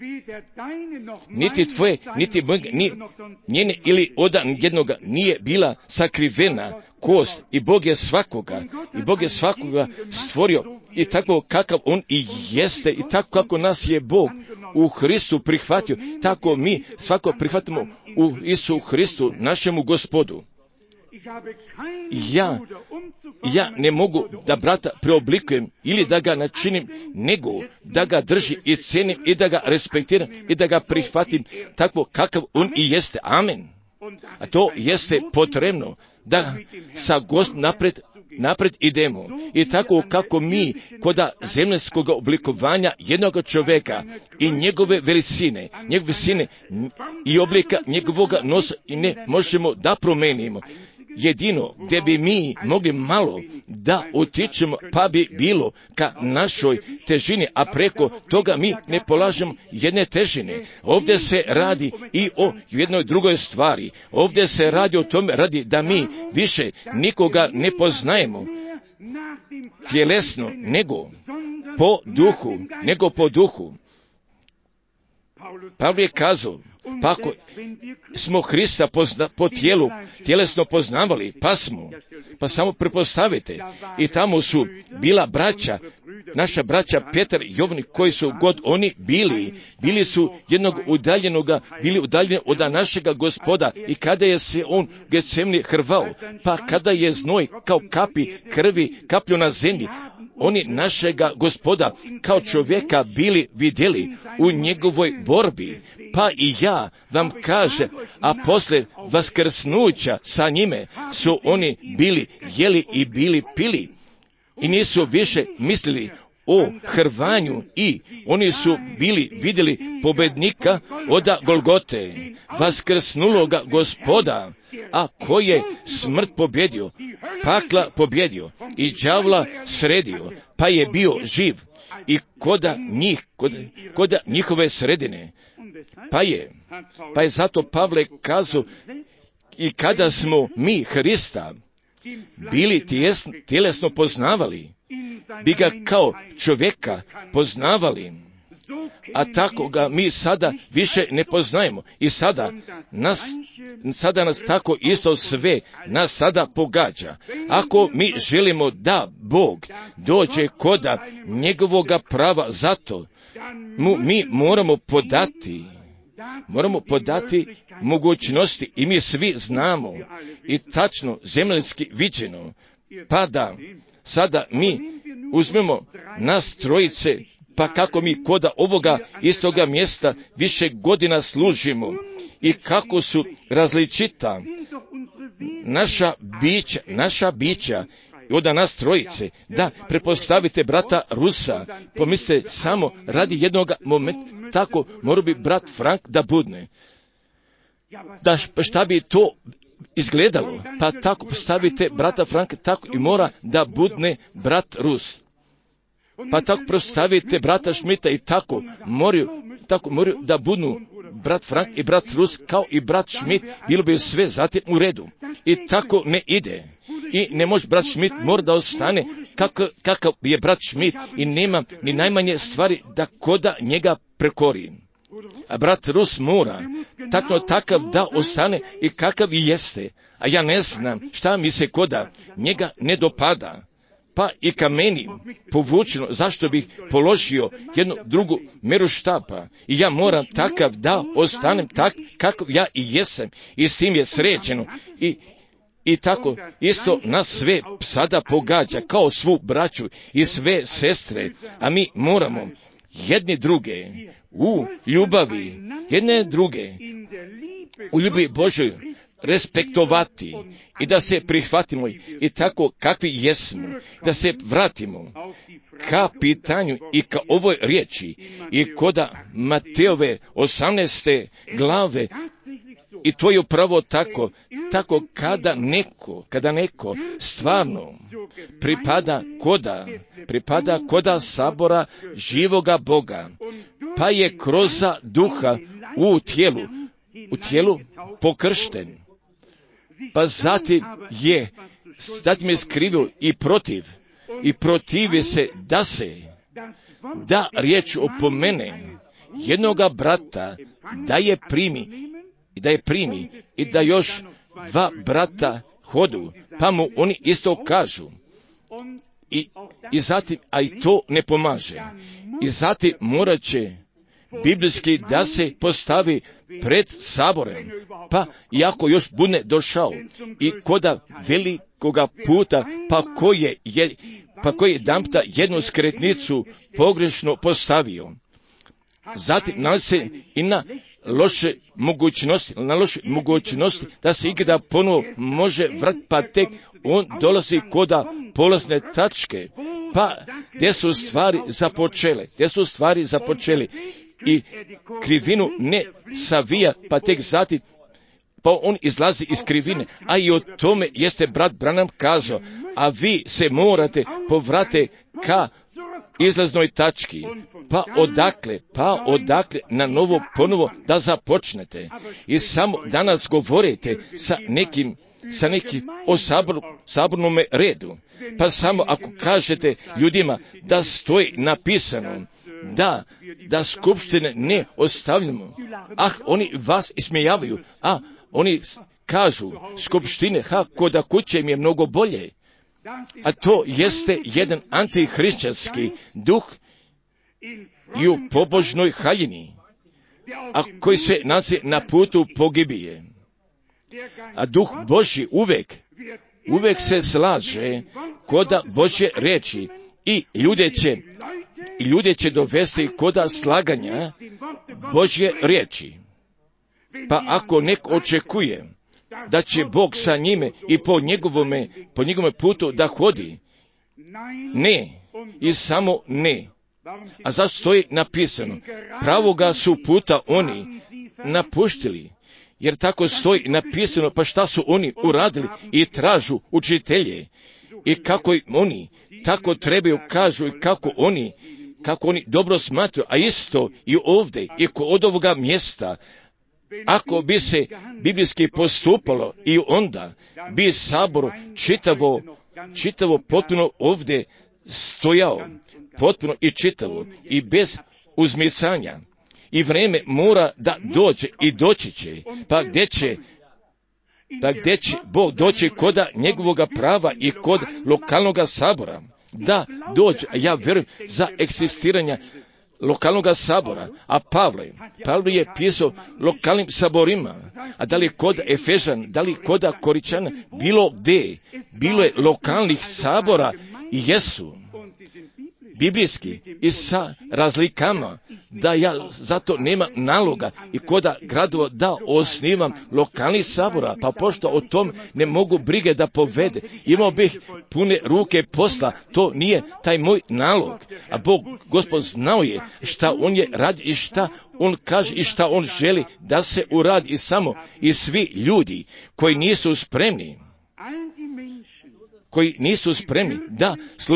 Speaker 1: Niti tvoje, niti njene ili od jednoga nije bila sakrivena kost i Bog je svakoga stvorio i tako kakav on i jeste i tako kako nas je Bog u Hristu prihvatio, tako mi svako prihvatimo u Isu Hristu našemu Gospodu. ja ne mogu da brata preoblikujem ili da ga načinim, nego da ga držim i cenim i da ga respektiram i da ga prihvatim tako kakav on i jeste. Amen. A to jeste potrebno da sa napred idemo. I tako kako mi koda zemljskog oblikovanja jednog čovjeka i njegove veličine i oblika njegovog nosa i ne možemo da promenimo. Jedino gdje bi mi mogli malo da utičemo, pa bi bilo ka našoj težini, a preko toga mi ne polažemo jedne težine. Ovdje se radi i o jednoj drugoj stvari. Ovdje se radi o tome radi da mi više nikoga ne poznajemo tjelesno, nego po duhu. Pavle je kazao, pa ako smo Hrista po tijelu, tjelesno poznavali, pa samo prepostavite, i tamo su bila braća, naša braća Petar i Jovan, koji su god oni bili su jednog bili udaljeni od našega Gospoda, i kada je se on Getsemani hrvao, pa kada je znoj kao kapi krvi kaplju na zemlji, oni našega Gospoda kao čovjeka bili vidjeli u njegovoj borbi. Pa i ja vam kaže, a posle vaskrsnuća sa njime su oni bili jeli i bili pili i nisu više mislili o hrvanju, i oni su vidjeli pobednika od Golgote, vaskrsnuloga Gospoda, a koji je smrt pobjedio, pakla pobjedio i đavla sredio, pa je bio živ i koda njihove sredine. Pa je zato Pavle kazao, i kada smo mi Hrista bili tjelesno poznavali, bi ga kao čovjeka poznavali, a tako ga mi sada više ne poznajemo. I sada nas tako isto sve nas sada pogađa. Ako mi želimo da Bog dođe koda njegovoga prava, zato mi moramo podati mogućnosti, i mi svi znamo i tačno zemaljski viđeno, pa da sada mi uzmemo nas trojice, pa kako mi koda ovoga istoga mjesta više godina služimo i kako su različita naša bića od nas trojice. Da, prepostavite brata Rusa, pomislite samo radi jednog momenta, tako mora bi brat Frank da budne. Da šta bi to izgledalo? Pa tako postavite brata Franka, tako i mora da budne brat Rus. Pa tako postavite brata Šmita i tako moraju da budnu brat Frank i brat Rus kao i brat Šmit, bilo bi sve zatim u redu. I tako ne ide. I ne može brat Šmit, mora da ostane kakav je brat Šmit, i nema ni najmanje stvari da koda njega prekori. A brat Rus mora takav da ostane i kakav i jeste. A ja ne znam šta mi se koda njega ne dopada. Pa i ka meni povučeno, zašto bih položio jednu drugu meru štapa. I ja moram takav da ostanem kakav ja i jesam. I s tim je sređeno. I tako isto nas sve sada pogađa kao svu braću i sve sestre. A mi moramo jedni druge u ljubavi, jedne druge u ljubavi Božoj respektovati i da se prihvatimo i tako kakvi jesmo, da se vratimo ka pitanju i ka ovoj riječi i koda Mateove 18. glave. I to je upravo tako kada neko stvarno pripada koda sabora živoga Boga, pa je kroz duha u tijelu pokršten, pa zatim je skrivio i protivi se da riječ opomene jednoga brata, da je primi i da još dva brata hodu, pa mu oni isto kažu. I zatim, a i to ne pomaže. I zatim morat će biblijski da se postavi pred saborem, pa iako još bude došao i koda velikoga puta, pa koji jedanputa jednu skretnicu pogrešno postavio. Zatim nalazi se i na loše mogućnosti da se ikada ponovo može vratiti, pa tek on dolazi koda polazne tačke, pa gdje su stvari započele i krivinu ne savija, pa tek zatim pa on izlazi iz krivine, a i o tome jeste brat Branham kazao, a vi se morate povrate ka izlaznoj tački, pa odakle na novo ponovo da započnete. I samo danas govorite sa nekim o sabornom redu, pa samo ako kažete ljudima da stoji napisano, da skupštine ne ostavljamo, oni vas ismijavaju, oni kažu skupštine, koda kuće mi je mnogo bolje, a to jeste jedan antihrišćanski duh i u pobožnoj haljini, a koji se nalazi na putu pogibije. A duh Božji uvijek se slaže koda Božje reči i ljude će dovesti koda slaganja Božje riječi. Pa ako neko očekuje da će Bog sa njime i po njegovome putu da hodi, ne, i samo ne. A zašto stoji napisano? Pravoga su puta oni napuštili, jer tako stoji napisano, pa šta su oni uradili i tražu učitelje, i kako oni tako trebaju kažu i kako oni dobro smatruju, a isto i ovdje i od ovoga mjesta, ako bi se biblijski postupalo i onda bi sabor čitavo potpuno ovdje stojao, potpuno i čitavo i bez uzmicanja. I vrijeme mora da dođe i doći će, pa gdje će Bog doći koda njegovoga prava i kod lokalnog sabora, da dođe, a ja vjerujem za eksistiranje lokalnog sabora, a Pavle je pisao lokalnim saborima, a da li kod Efežan, da li koda Koričana, bilo gdje, bilo je lokalnih sabora i jesu biblijski i sa razlikama, da ja zato nemam naloga i koda gradova da osnivam lokalnih sabora, pa pošto o tom ne mogu brige da povede, imao bih pune ruke posla, to nije taj moj nalog, a Gospod znao je šta on je radi i šta on kaže i šta on želi da se uradi, i samo i svi ljudi koji nisu spremni da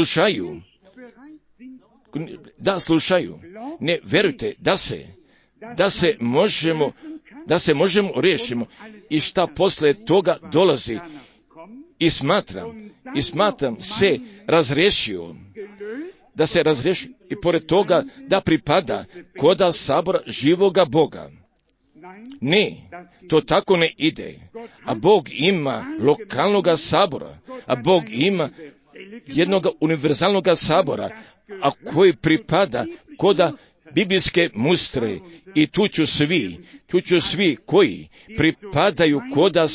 Speaker 1: slušaju, ne vjerujte da se možemo riješimo i šta poslije toga dolazi, i smatram se razriješio, da se razriješi i pored toga da pripada koda sabora živoga Boga. Ne, to tako ne ide. A Bog ima lokalnog sabora, a Bog ima jednog univerzalnog sabora, a koji pripada koda biblijske mustre, i tu ću svi koji pripadaju koda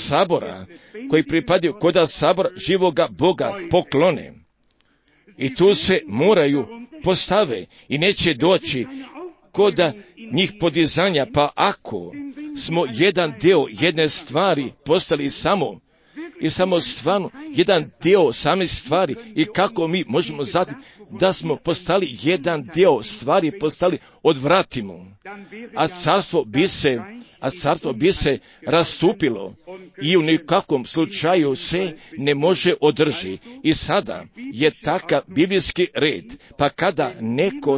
Speaker 1: sabora živoga Boga poklone. I tu se moraju postave i neće doći koda njih podizanja, pa ako smo jedan dio jedne stvari postali samo stvarno jedan dio same stvari, i kako mi možemo znati da smo postali jedan dio stvari, postali odvratimo, a carstvo bi se rastupilo i u nikakvom slučaju se ne može održi. I sada je takav biblijski red, pa kada neko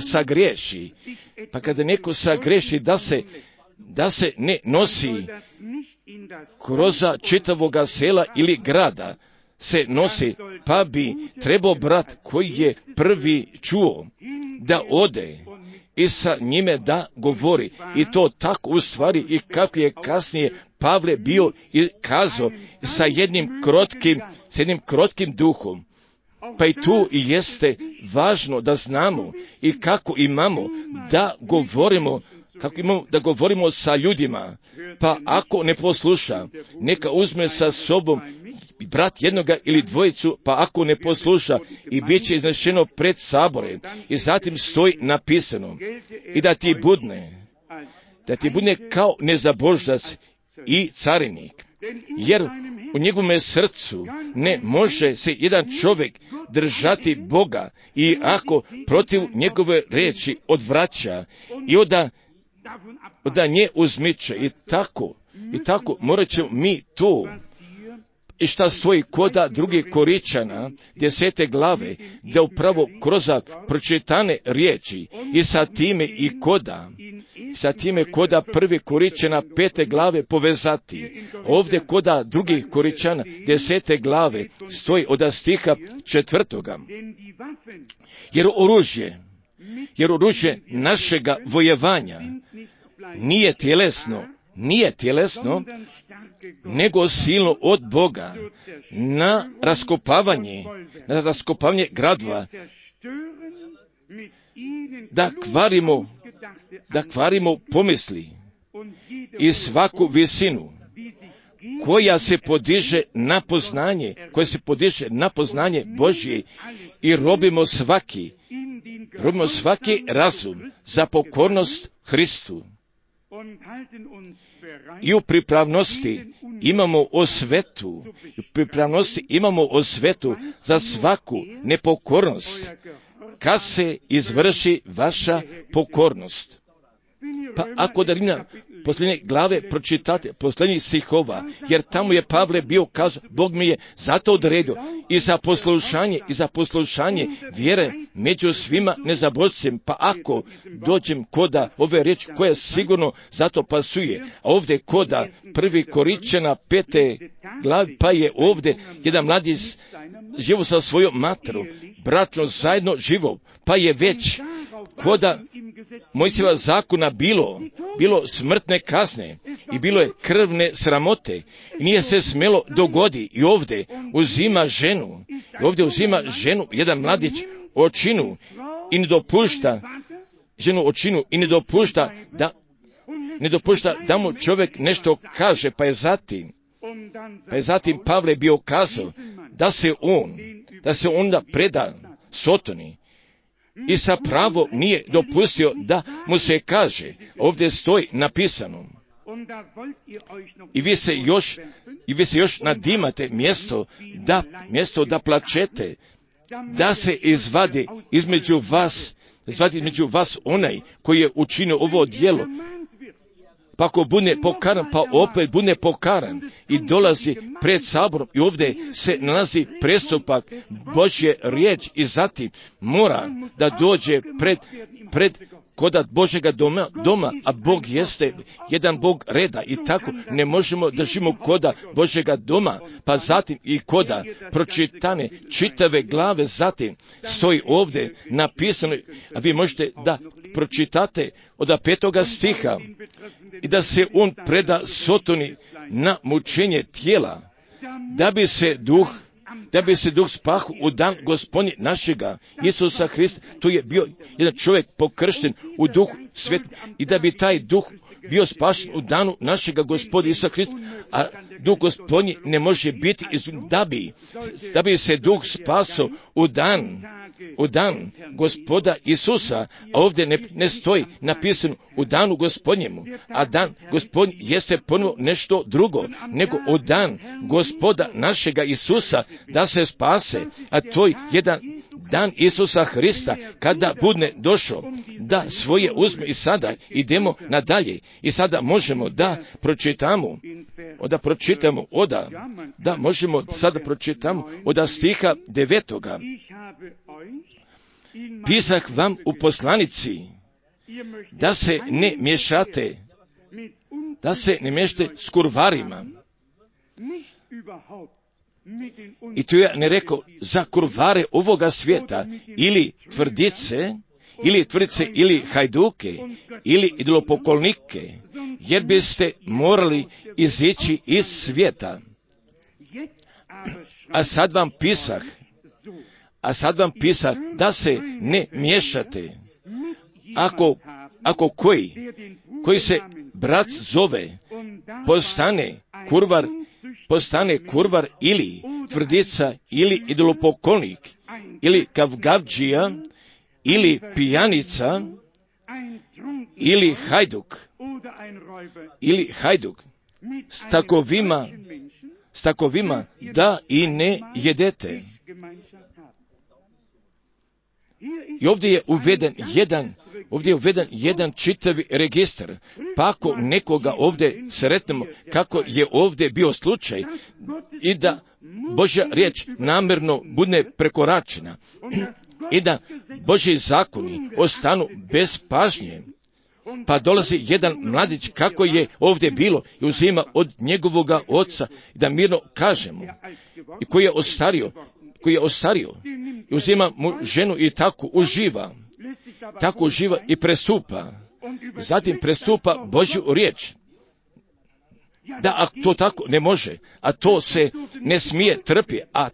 Speaker 1: sagriješi da se ne nosi kroz čitavoga sela ili grada se nosi, pa bi trebao brat koji je prvi čuo da ode i sa njime da govori, i to tako u stvari i kako je kasnije Pavle bio i kazao sa jednim krotkim duhom. Pa i tu i jeste važno da znamo i kako imamo da govorimo kako imamo da govorimo sa ljudima, pa ako ne posluša, neka uzme sa sobom brat jednoga ili dvojicu, pa ako ne posluša i bit će iznešeno pred sabore i zatim stoji napisano i da ti budne kao nezaboždac i carinik, jer u njegovome srcu ne može se jedan čovjek držati Boga i ako protiv njegove riječi odvraća i da nje uzmiče i tako morat ćemo mi to i šta stoji koda 2. Koričana 10. glave, da upravo kroz pročitane riječi i sa time koda 1. Koričana 5. glave povezati. Ovdje koda 2. Koričana 10. glave stoji od stiha 4. Jer oružje našega vojevanja nije tjelesno, nego silno od Boga na raskopavanje gradova, da kvarimo pomisli i svaku visinu koja se podiže na poznanje Božje i robimo svaki razum za pokornost Hristu. I u pripravnosti imamo osvetu za svaku nepokornost, kad se izvrši vaša pokornost. Pa ako da na posljednje glave pročitate, posljednjih stihova, jer tamo je Pavle bio kazao, Bog mi je zato odredio i za poslušanje vjere među svima nezabožcem, pa ako dođem koda ove riječi koja sigurno zato pasuje, a ovdje koda 1. Koričana 5. glavi, pa je ovdje jedan mladić živo sa svojom materom, bračno zajedno živo, pa je već koda Mojsijeva zakona bilo smrtne kazne i bilo je krvne sramote. Nije se smjelo dogodi i ovdje uzima ženu, jedan mladić očinu i ne dopušta da mu čovjek nešto kaže, pa je zatim Pavle bio kazao da se onda preda Sotoni. I sa pravom nije dopustio da mu se kaže, ovdje stoji napisano. I vi se još nadimate mjesto da plačete, da se izvadi između vas onaj koji je učinio ovo djelo. Pa ako bude pokaran, pa opet bude pokaran i dolazi pred saborom i ovdje se nalazi prestupak Božje riječ i zatim mora da dođe pred koda Božjega doma, a Bog jeste jedan Bog reda i tako ne možemo da živimo koda Božjega doma, pa zatim i koda pročitane čitave glave, zatim stoji ovdje napisano, a vi možete da pročitate od 5. stiha i da se on preda Sotoni na mučenje tijela, da bi se duh spahu u dan Gospodnje našega Isusa Hrista. Tu je bio jedan čovjek pokršten u duhu svetu i da bi taj duh bio spašen u danu našega Gospodina Isusa Hrista, a duh Gospodnji ne može biti da bi se duh spasao u dan Gospoda Isusa, a ovdje ne stoji napisano u danu Gospodnjemu, a dan Gospodnji jeste ponovo nešto drugo, nego u dan Gospoda našega Isusa da se spase, a to je jedan dan Isusa Hrista kada bude došao da svoje uzme. I sada idemo nadalje i sada možemo da pročitamo od stiha 9. Pisah vam u poslanici da se ne miješate s kurvarima. I to ja ne rekao za kurvare ovoga svijeta ili tvrdice ili hajduke ili idolopoklonike, jer biste morali izići iz svijeta. A sad vam pisah da se ne miješate. Ako koji koji se brat zove, postane kurvar ili tvrdica ili idolopoklonik ili kavgavdžija ili pijanica ili hajduk s takovima da i ne jedete. I ovdje je uveden jedan čitavi registar. Pa ako nekoga ovdje sretnemo kako je ovdje bio slučaj i da Božja riječ namjerno bude prekoračena i da Božji zakoni ostanu bez pažnje, pa dolazi jedan mladić kako je ovdje bilo i uzima od njegovoga oca, da mirno kažemo, i koji je ostario i uzima mu ženu i tako uživa i prestupa. Zatim prestupa Božju riječ. Da, a to tako ne može, a to se ne smije trpi, a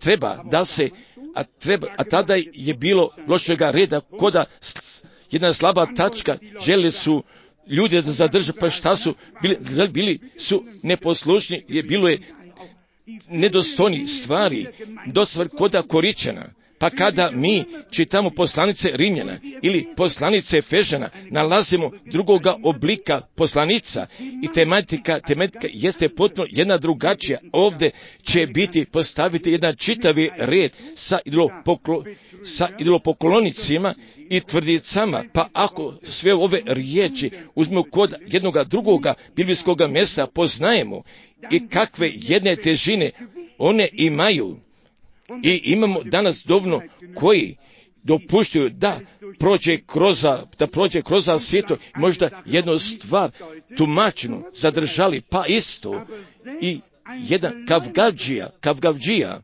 Speaker 1: tada je bilo lošega reda, koda jedna slaba tačka, želi su ljudi da zadrže, pa šta su bili su neposlušni, bilo je nedostojni stvari, dosvar koda Koričana. Pa kada mi čitamo poslanice Rimljana ili poslanice Efežana, nalazimo drugoga oblika poslanica i tematika jeste potpuno jedna drugačija. Ovdje će biti postaviti jedan čitavi red sa idolopoklonicima i tvrdicama, pa ako sve ove riječi uzmemo kod jednoga drugoga biblijskoga mjesta poznajemo i kakve jedne težine one imaju. I imamo danas dovoljno koji dopuštaju da prođe kroz svjetlo, možda jednu stvar tumačenu zadržali, pa isto i jedan kavgavdžija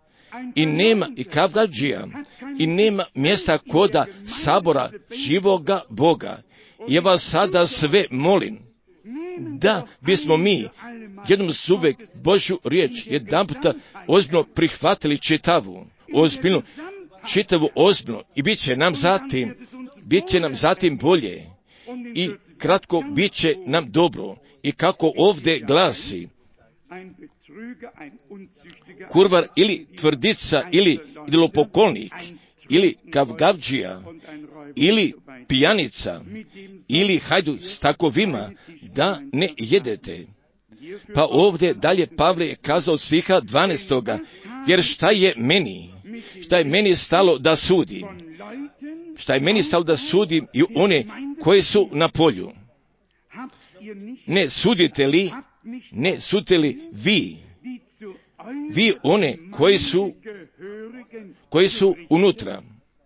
Speaker 1: i nema mjesta koda sabora živoga Boga. Ja vas sada sve molim da bismo mi jednom suvek Božju riječ jedanputa ozbiljno prihvatili čitavu ozbiljno i bit će nam zatim bolje i kratko bit će nam dobro. I kako ovdje glasi, kurvar ili tvrdica ili idolopoklonik ili kavgavdžija ili pijanica ili hajdu s takovima da ne jedete. Pa ovdje dalje Pavle je kazao stiha 12. Jer šta je meni stalo da sudim? Šta je meni stalo da sudim i one koji su na polju? Ne sudite li vi one koji su unutra?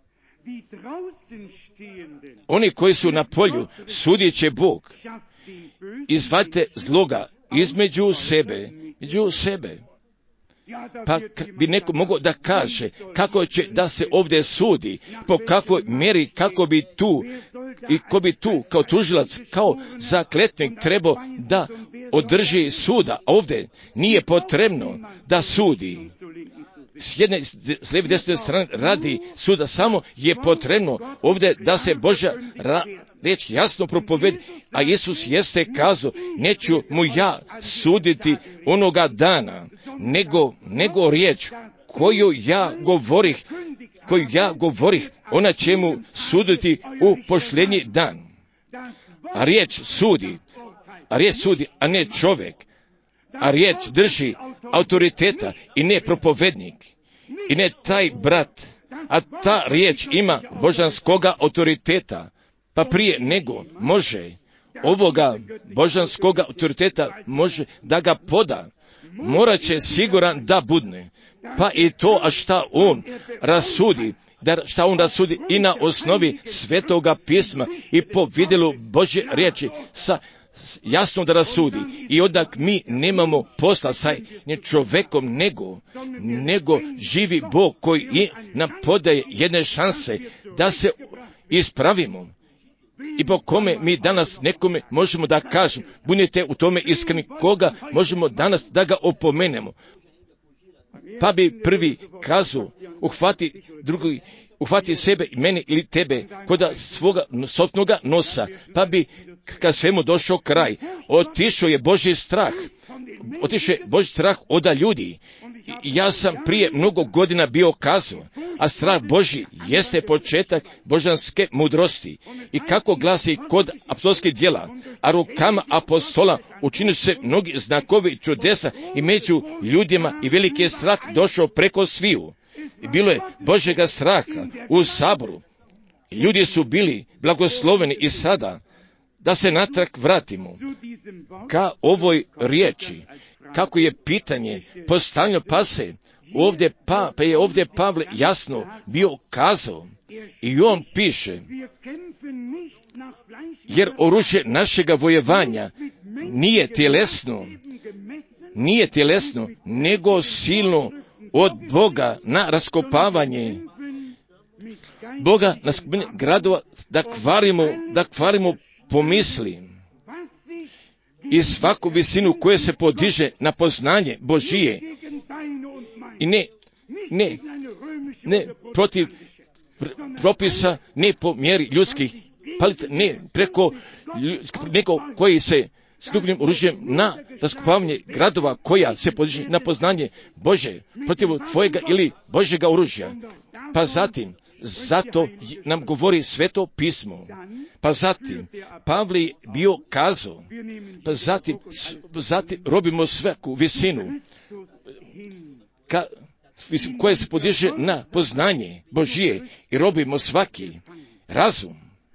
Speaker 1: Oni koji su na polju, sudit će Bog. Izvadite zloga između sebe. Pa bi neko mogao da kaže kako će da se ovdje sudi, po kakvoj mjeri, kako bi tu i ko bi tu kao tužilac, kao zakletnik trebao da održi suda. A ovdje nije potrebno da sudi s jedne, s lijeve desne strane radi suda, samo je potrebno ovdje da se Božja riječ jasno propovedi, a Isus jeste kazao, neću mu ja suditi onoga dana, nego riječ koju ja govorih, ona će mu suditi u posljednji dan. A riječ sudi, a ne čovjek. A riječ drži autoriteta i ne propovednik i ne taj brat, a ta riječ ima božanskoga autoriteta, pa prije nego može ovoga božanskoga autoriteta može da ga poda, morat će siguran da budne, pa i to, a šta on rasudi i na osnovi Svetoga pisma i po vidjelu Božje riječi sa jasno da rasudi. I onda mi nemamo posla sa čovjekom, nego živi Bog koji nam podaje jedne šanse da se ispravimo. I po kome mi danas nekome možemo da kažemo, budite u tome iskreni, koga možemo danas da ga opomenemo. Pa bi prvi kazao, uhvati drugi uhvati sebe, mene ili tebe, kod svoga sobstvenog nosa, pa bi kad svemu došao kraj. Otišao je Božji strah od ljudi. Ja sam prije mnogo godina bio kazao, a strah Božji jeste početak božanske mudrosti. I kako glasi kod apostolskih djela, a rukama apostola učinili se mnogi znakovi čudesa i među ljudima i veliki je strah došao preko sviju. I bilo je Božjega straha u saboru. Ljudi su bili blagosloveni i sada, da se natrag vratimo ka ovoj riječi, kako je pitanje postavljeno, pa je ovdje Pavle jasno bio kazao i on piše, jer oružje našega vojevanja nije tjelesno, nego silno od Boga na raskopavanje gradova, da kvarimo pomisli i svaku visinu koja se podiže na poznanje Božije i ne protiv propisa, ne po mjeri ljudskih palica, ne preko nekog koji se skupnim oružjem na raskopavanje gradova koja se podiže na poznanje Bože, protiv tvojega ili Božjega oružja. Pa zatim, zato nam govori Sveto pismo. Pa zatim, Pavle je bio kazao, pa zatim robimo svaku visinu koja se podiže na poznanje Božije i robimo svaki razum.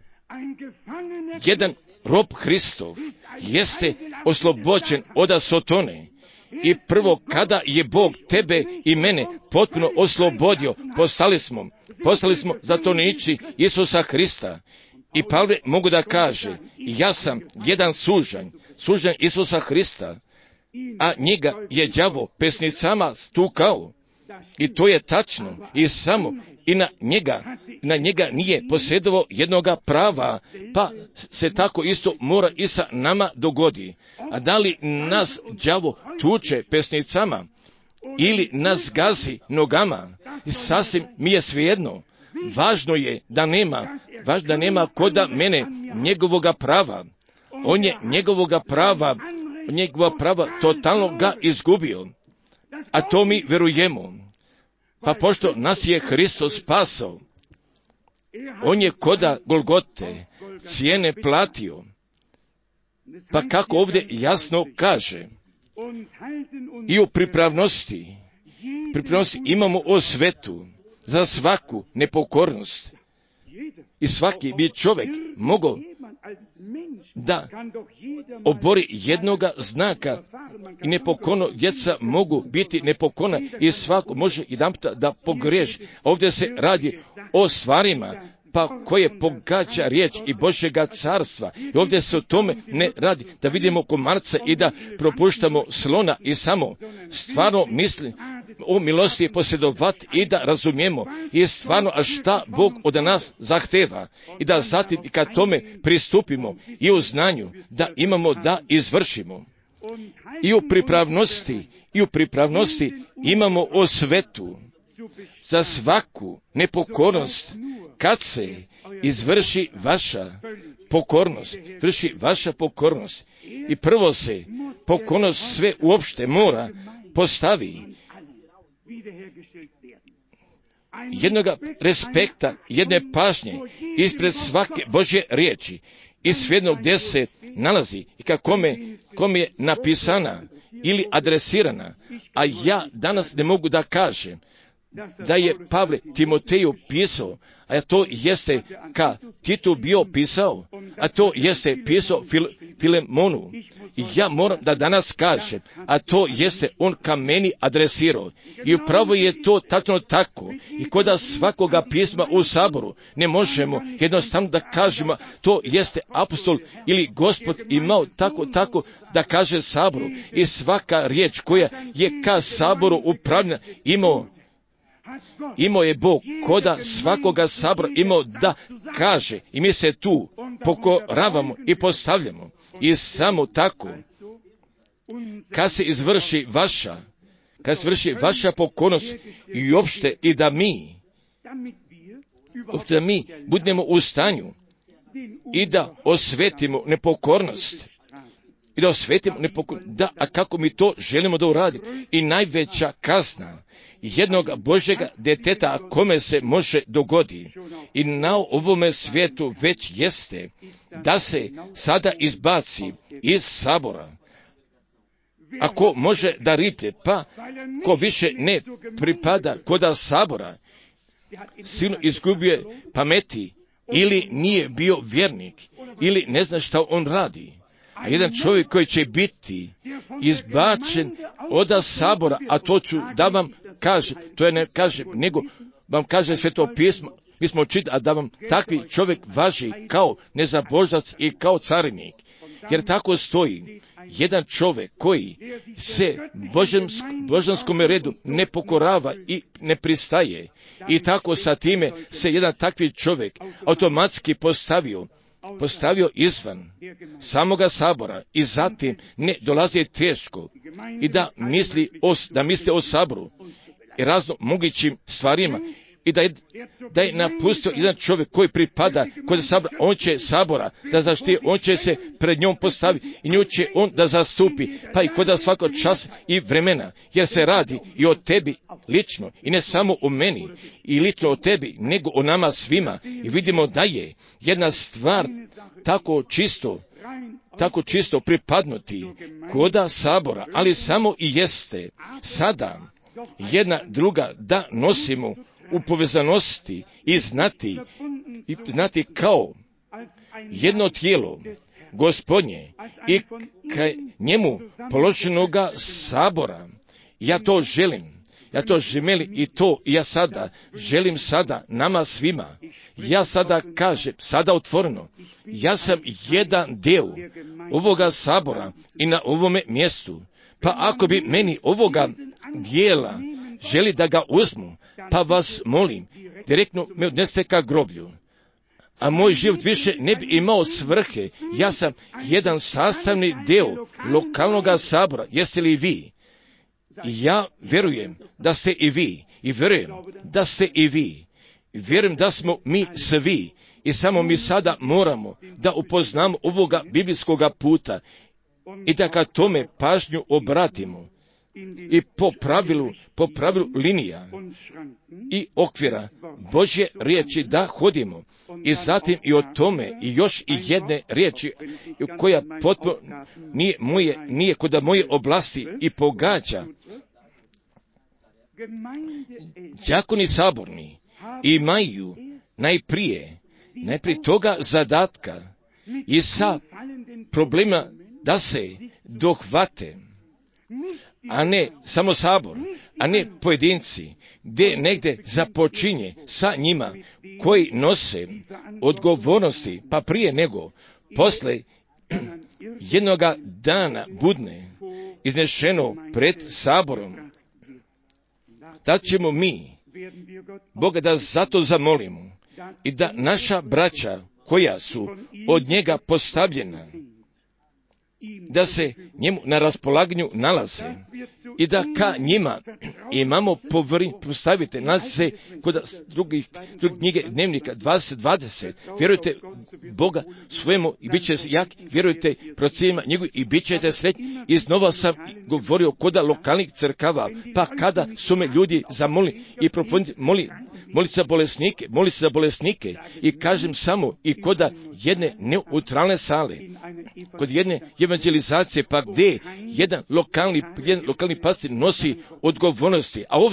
Speaker 1: Jedan rob Hristov jeste oslobođen od Sotone. I prvo, kada je Bog tebe i mene potpuno oslobodio, postali smo zatvorenici Isusa Hrista. I Pavle mogu da kaže, ja sam jedan sužanj Isusa Hrista, a njega je đavo pesnicama stukao. I to je tačno. I samo i na njega nije posjedovao jednoga prava, pa se tako isto mora i sa nama dogodi. A da li nas đavo tuče pesnicama ili nas gazi nogama, sasvim mi je svejedno. Važno je da nema koda mene njegovoga prava. On je njegova prava totalno ga izgubio. A to mi verujemo. Pa pošto nas je Hristos spasao, on je koda Golgote cijene platio. Pa kako ovdje jasno kaže, i u pripravnosti imamo osvetu za svaku nepokornost. I svaki bi čovjek mogao da obori jednoga znaka i nepokorno djeca mogu biti nepokona i svako može jedanputa da pogriješi. Ovdje se radi o stvarima pa koje pogađa riječ i Božjega carstva. I ovdje se o tome ne radi da vidimo komarca i da propuštamo slona i samo stvarno misli o milosti posjedovati i da razumijemo i stvarno a šta Bog od nas zahteva i da zatim i kad tome pristupimo i u znanju da imamo da izvršimo. I u pripravnosti imamo osvetu za svaku nepokornost kad se izvrši vaša pokornost. I prvo se pokornost sve uopšte mora postavi. Jednoga respekta, jedne pažnje ispred svake Božje riječi i svejedno gdje se nalazi i kome je napisana ili adresirana. A ja danas ne mogu da kažem da je Pavle Timoteju pisao, a to jeste ka Titu bio pisao, a to jeste pisao Filemonu. I ja moram da danas kažem, a to jeste on ka meni adresirao. I upravo je to tačno tako. I kod svakoga pisma u saboru ne možemo jednostavno da kažemo, to jeste apostol ili Gospod imao tako da kaže saboru. I svaka riječ koja je ka saboru upravljena imao je Bog koda svakoga sabora imao da kaže i mi se tu pokoravamo i postavljamo i samo tako kad se izvrši vaša pokornost i uopšte i da mi da mi budemo u stanju i da osvetimo nepokornost. I da osvetimo nepokornost. Da, a kako mi to želimo da uradimo? I najveća kazna jednog Božjega deteta kome se može dogodi i na ovome svijetu već jeste da se sada izbaci iz sabora. Ako može da riplje, pa ko više ne pripada koda sabora, silno izgubio pameti ili nije bio vjernik ili ne zna šta on radi. A jedan čovjek koji će biti izbačen od sabora, a to ću da vam kaže, to je ne kaže, nego vam kaže Sveto pismo, mi smo čitali, a da vam takvi čovjek važi kao nezabožac i kao carinik. Jer tako stoji, jedan čovjek koji se božanskom redu ne pokorava i ne pristaje. I tako sa time se jedan takvi čovjek automatski postavio izvan samoga sabora i zatim ne dolazi teško i da misli o saboru i razno mogućim stvarima i da je napustio jedan čovjek koji pripada kod sabora, on će sabora da zaštije, on će se pred njom postaviti i nju će on da zastupi, pa i kod svakog časa i vremena, jer se radi i o tebi lično i ne samo o meni i lično o tebi, nego o nama svima. I vidimo da je jedna stvar tako čisto pripadnuti koda sabora, ali samo i jeste sada jedna druga da nosimo u povezanosti i znati kao jedno tijelo Gospodnje i ka njemu položenoga sabora. Ja to želim i to ja sada želim sada nama svima. Ja sada kažem, sada otvoreno, ja sam jedan deo ovoga sabora i na ovome mjestu. Pa ako bi meni ovoga dijela želi da ga uzmu, pa vas molim, direktno me odneste ka groblju. A moj život više ne bi imao svrhe. Ja sam jedan sastavni deo lokalnog sabora. Jeste li vi? Ja vjerujem da ste i vi. I vjerujem da ste i vi. Vjerujem da smo mi svi. I samo mi sada moramo da upoznamo ovoga biblijskoga puta i da ka tome pažnju obratimo. I po pravilu linija i okvira Božje riječi da hodimo. I zatim i o tome i još i jedne riječi koja potpuno nije kod moje oblasti i pogađa. Đakoni saborni imaju najprije toga zadatka i sa problema da se dohvate, a ne samo sabor, a ne pojedinci, gdje negdje započinje sa njima koji nose odgovornosti, pa prije nego posle jednoga dana budne iznešeno pred saborom. Da ćemo mi Boga da zato zamolimo i da naša braća koja su od njega postavljena, da se njemu na raspolaganju nalaze i da ka njima imamo postavite nas se kod drugih knjige dnevnika 2020. Vjerujte Boga svojemu i bit će jak, vjerujte procesima njegovi i bit ćete sretni. Iznova sam govorio kod lokalnih crkava, pa kada su me ljudi zamolili i moli se za bolesnike i kažem samo i kod jedne neutralne sale, kod jedne evangelizacije, pa gdje jedan lokalni pastir nosi odgovornosti, a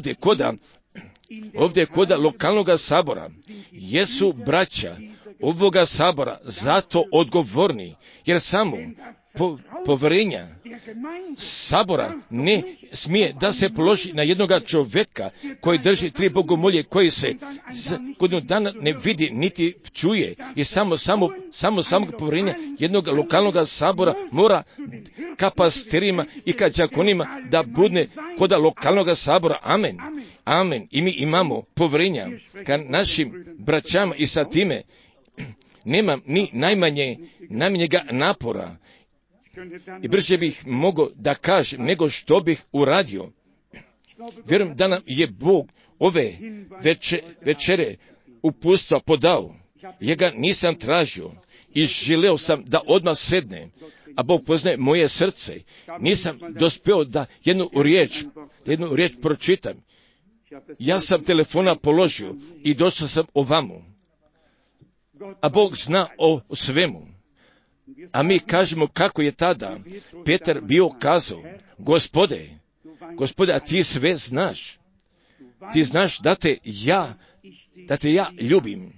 Speaker 1: ovdje kod lokalnog sabora jesu braća ovoga sabora zato odgovorni, jer samo povjerenja sabora ne smije da se položi na jednoga čovjeka koji drži 3 bogomolje, koji se godinu dana ne vidi niti čuje i samo povjerenja jednog lokalnog sabora mora ka pastirima i ka đakonima da budne kod lokalnog sabora. Amen. I mi imamo povjerenja ka našim braćama i sa time nemam ni najmanjega napora i brže bih mogao da kažem nego što bih uradio. Vjerujem da nam je Bog ove večere uputstva podao. Ja ga nisam tražio i želeo sam da odmah sedne, a Bog poznaje moje srce. Nisam dospeo da jednu riječ pročitam. Ja sam telefona položio i došao sam ovamo. A Bog zna o svemu. A mi kažemo kako je tada Petar bio kazao, Gospode, a ti sve znaš. Ti znaš da te ja ljubim.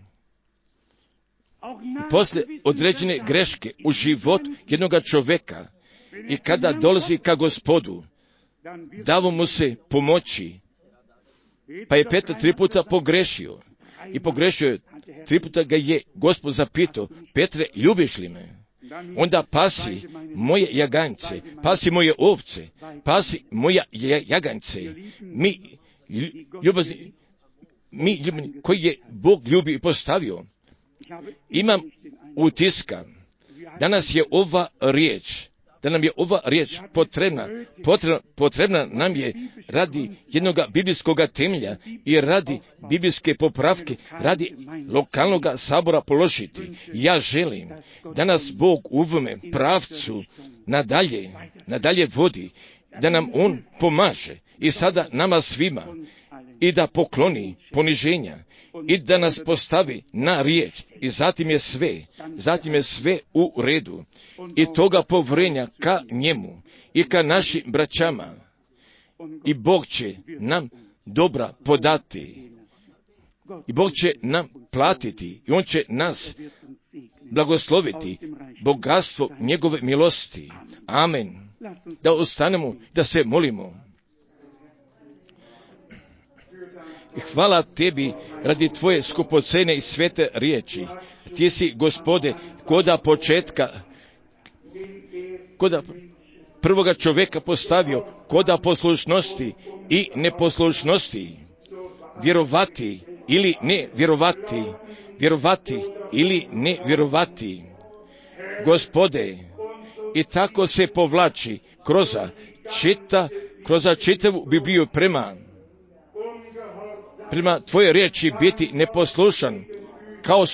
Speaker 1: I poslije određene greške u život jednoga čovjeka i kada dolazi ka Gospodu, davo mu se pomoći. Pa je Petar 3 puta pogrešio. I pogrešio je 3 puta ga je Gospod zapitao, Petre, ljubiš li me? Onda pasi moje jaganjce, pasi moje ovce, pasi moja jaganjce. Mi ljubazni koji je Bog ljubi i postavio. Imam utiska da nam je ova riječ potrebna nam je radi jednog biblijskog temelja i radi biblijske popravke, radi lokalnog sabora položiti. Ja želim da nas Bog u ovome pravcu nadalje vodi, da nam On pomaže i sada nama svima i da pokloni poniženja i da nas postavi na riječ i zatim je sve u redu i toga povrenja ka njemu i ka našim braćama i Bog će nam dobra podati i Bog će nam platiti i On će nas blagosloviti bogatstvo njegove milosti. Amen. Da ostanemo, da se molimo. Hvala tebi radi tvoje skupocene i svete riječi. Ti si, Gospode, koda početka, koda prvoga čovjeka postavio, koda poslušnosti i neposlušnosti. Vjerovati ili ne vjerovati, vjerovati ili ne vjerovati. Gospode, i tako se povlači kroz čitavu Bibliju prema tvoje riječi biti neposlušan, kao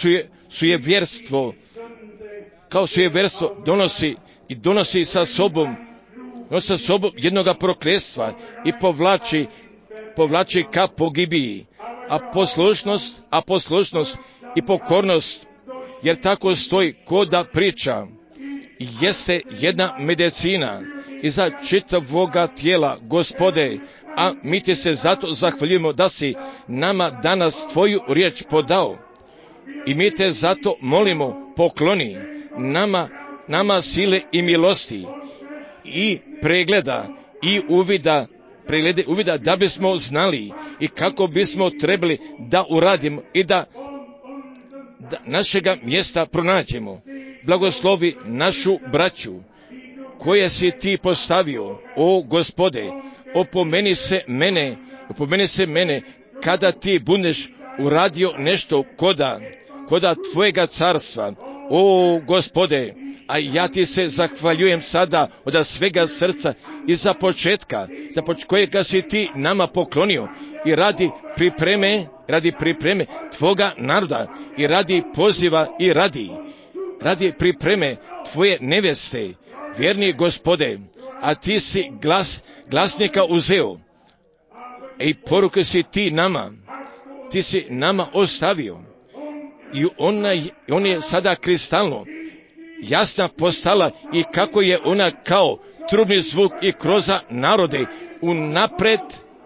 Speaker 1: vjerstvo donosi sa sobom jednoga prokletstva i povlači ka pogibiji, a poslušnost i pokornost, jer tako stoji koda priča, jeste jedna medicina i za čitavoga tijela, Gospode, a mi ti se zato zahvaljujemo da si nama danas tvoju riječ podao. I mi te zato molimo, pokloni nama sile i milosti i pregleda i uvida da bismo znali i kako bismo trebali da uradimo i da našega mjesta pronađemo. Blagoslovi našu braću koje si ti postavio, o Gospode, opomeni se mene kada ti budeš uradio nešto koda tvojega carstva, o Gospode, a ja ti se zahvaljujem sada od svega srca i za početka kojega si ti nama poklonio i radi pripreme tvoga naroda i radi poziva i radi pripreme tvoje neveste, vjerni Gospode, a ti si glasnika uzeo i poruke si ti nama ostavio i on je sada kristalno jasna postala i kako je ona kao trubni zvuk i kroz narode unapred.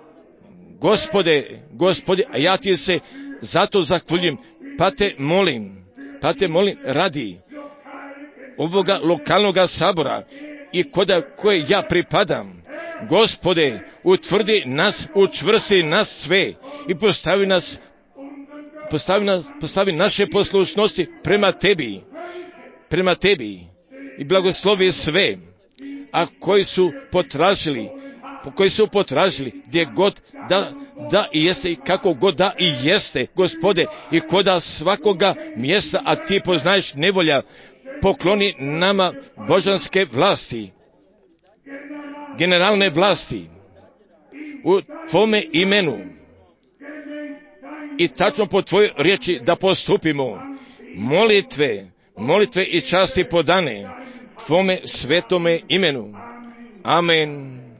Speaker 1: Gospode, a ja ti se zato zahvaljujem, pa te molim radi ovoga lokalnog sabora i koje ja pripadam. Gospode, utvrdi nas, učvrsti nas sve i postavi naše poslušnosti prema tebi i blagoslovi sve, a koji su potražili gdje god da i jeste i kako god da i jeste, Gospode, i koda svakoga mjesta, a ti poznaješ nevolja, pokloni nama božanske vlasti, generalne vlasti u tvome imenu i tačno po tvojoj riječi da postupimo. Molitve i časti podane tvome svetome imenu. Amen.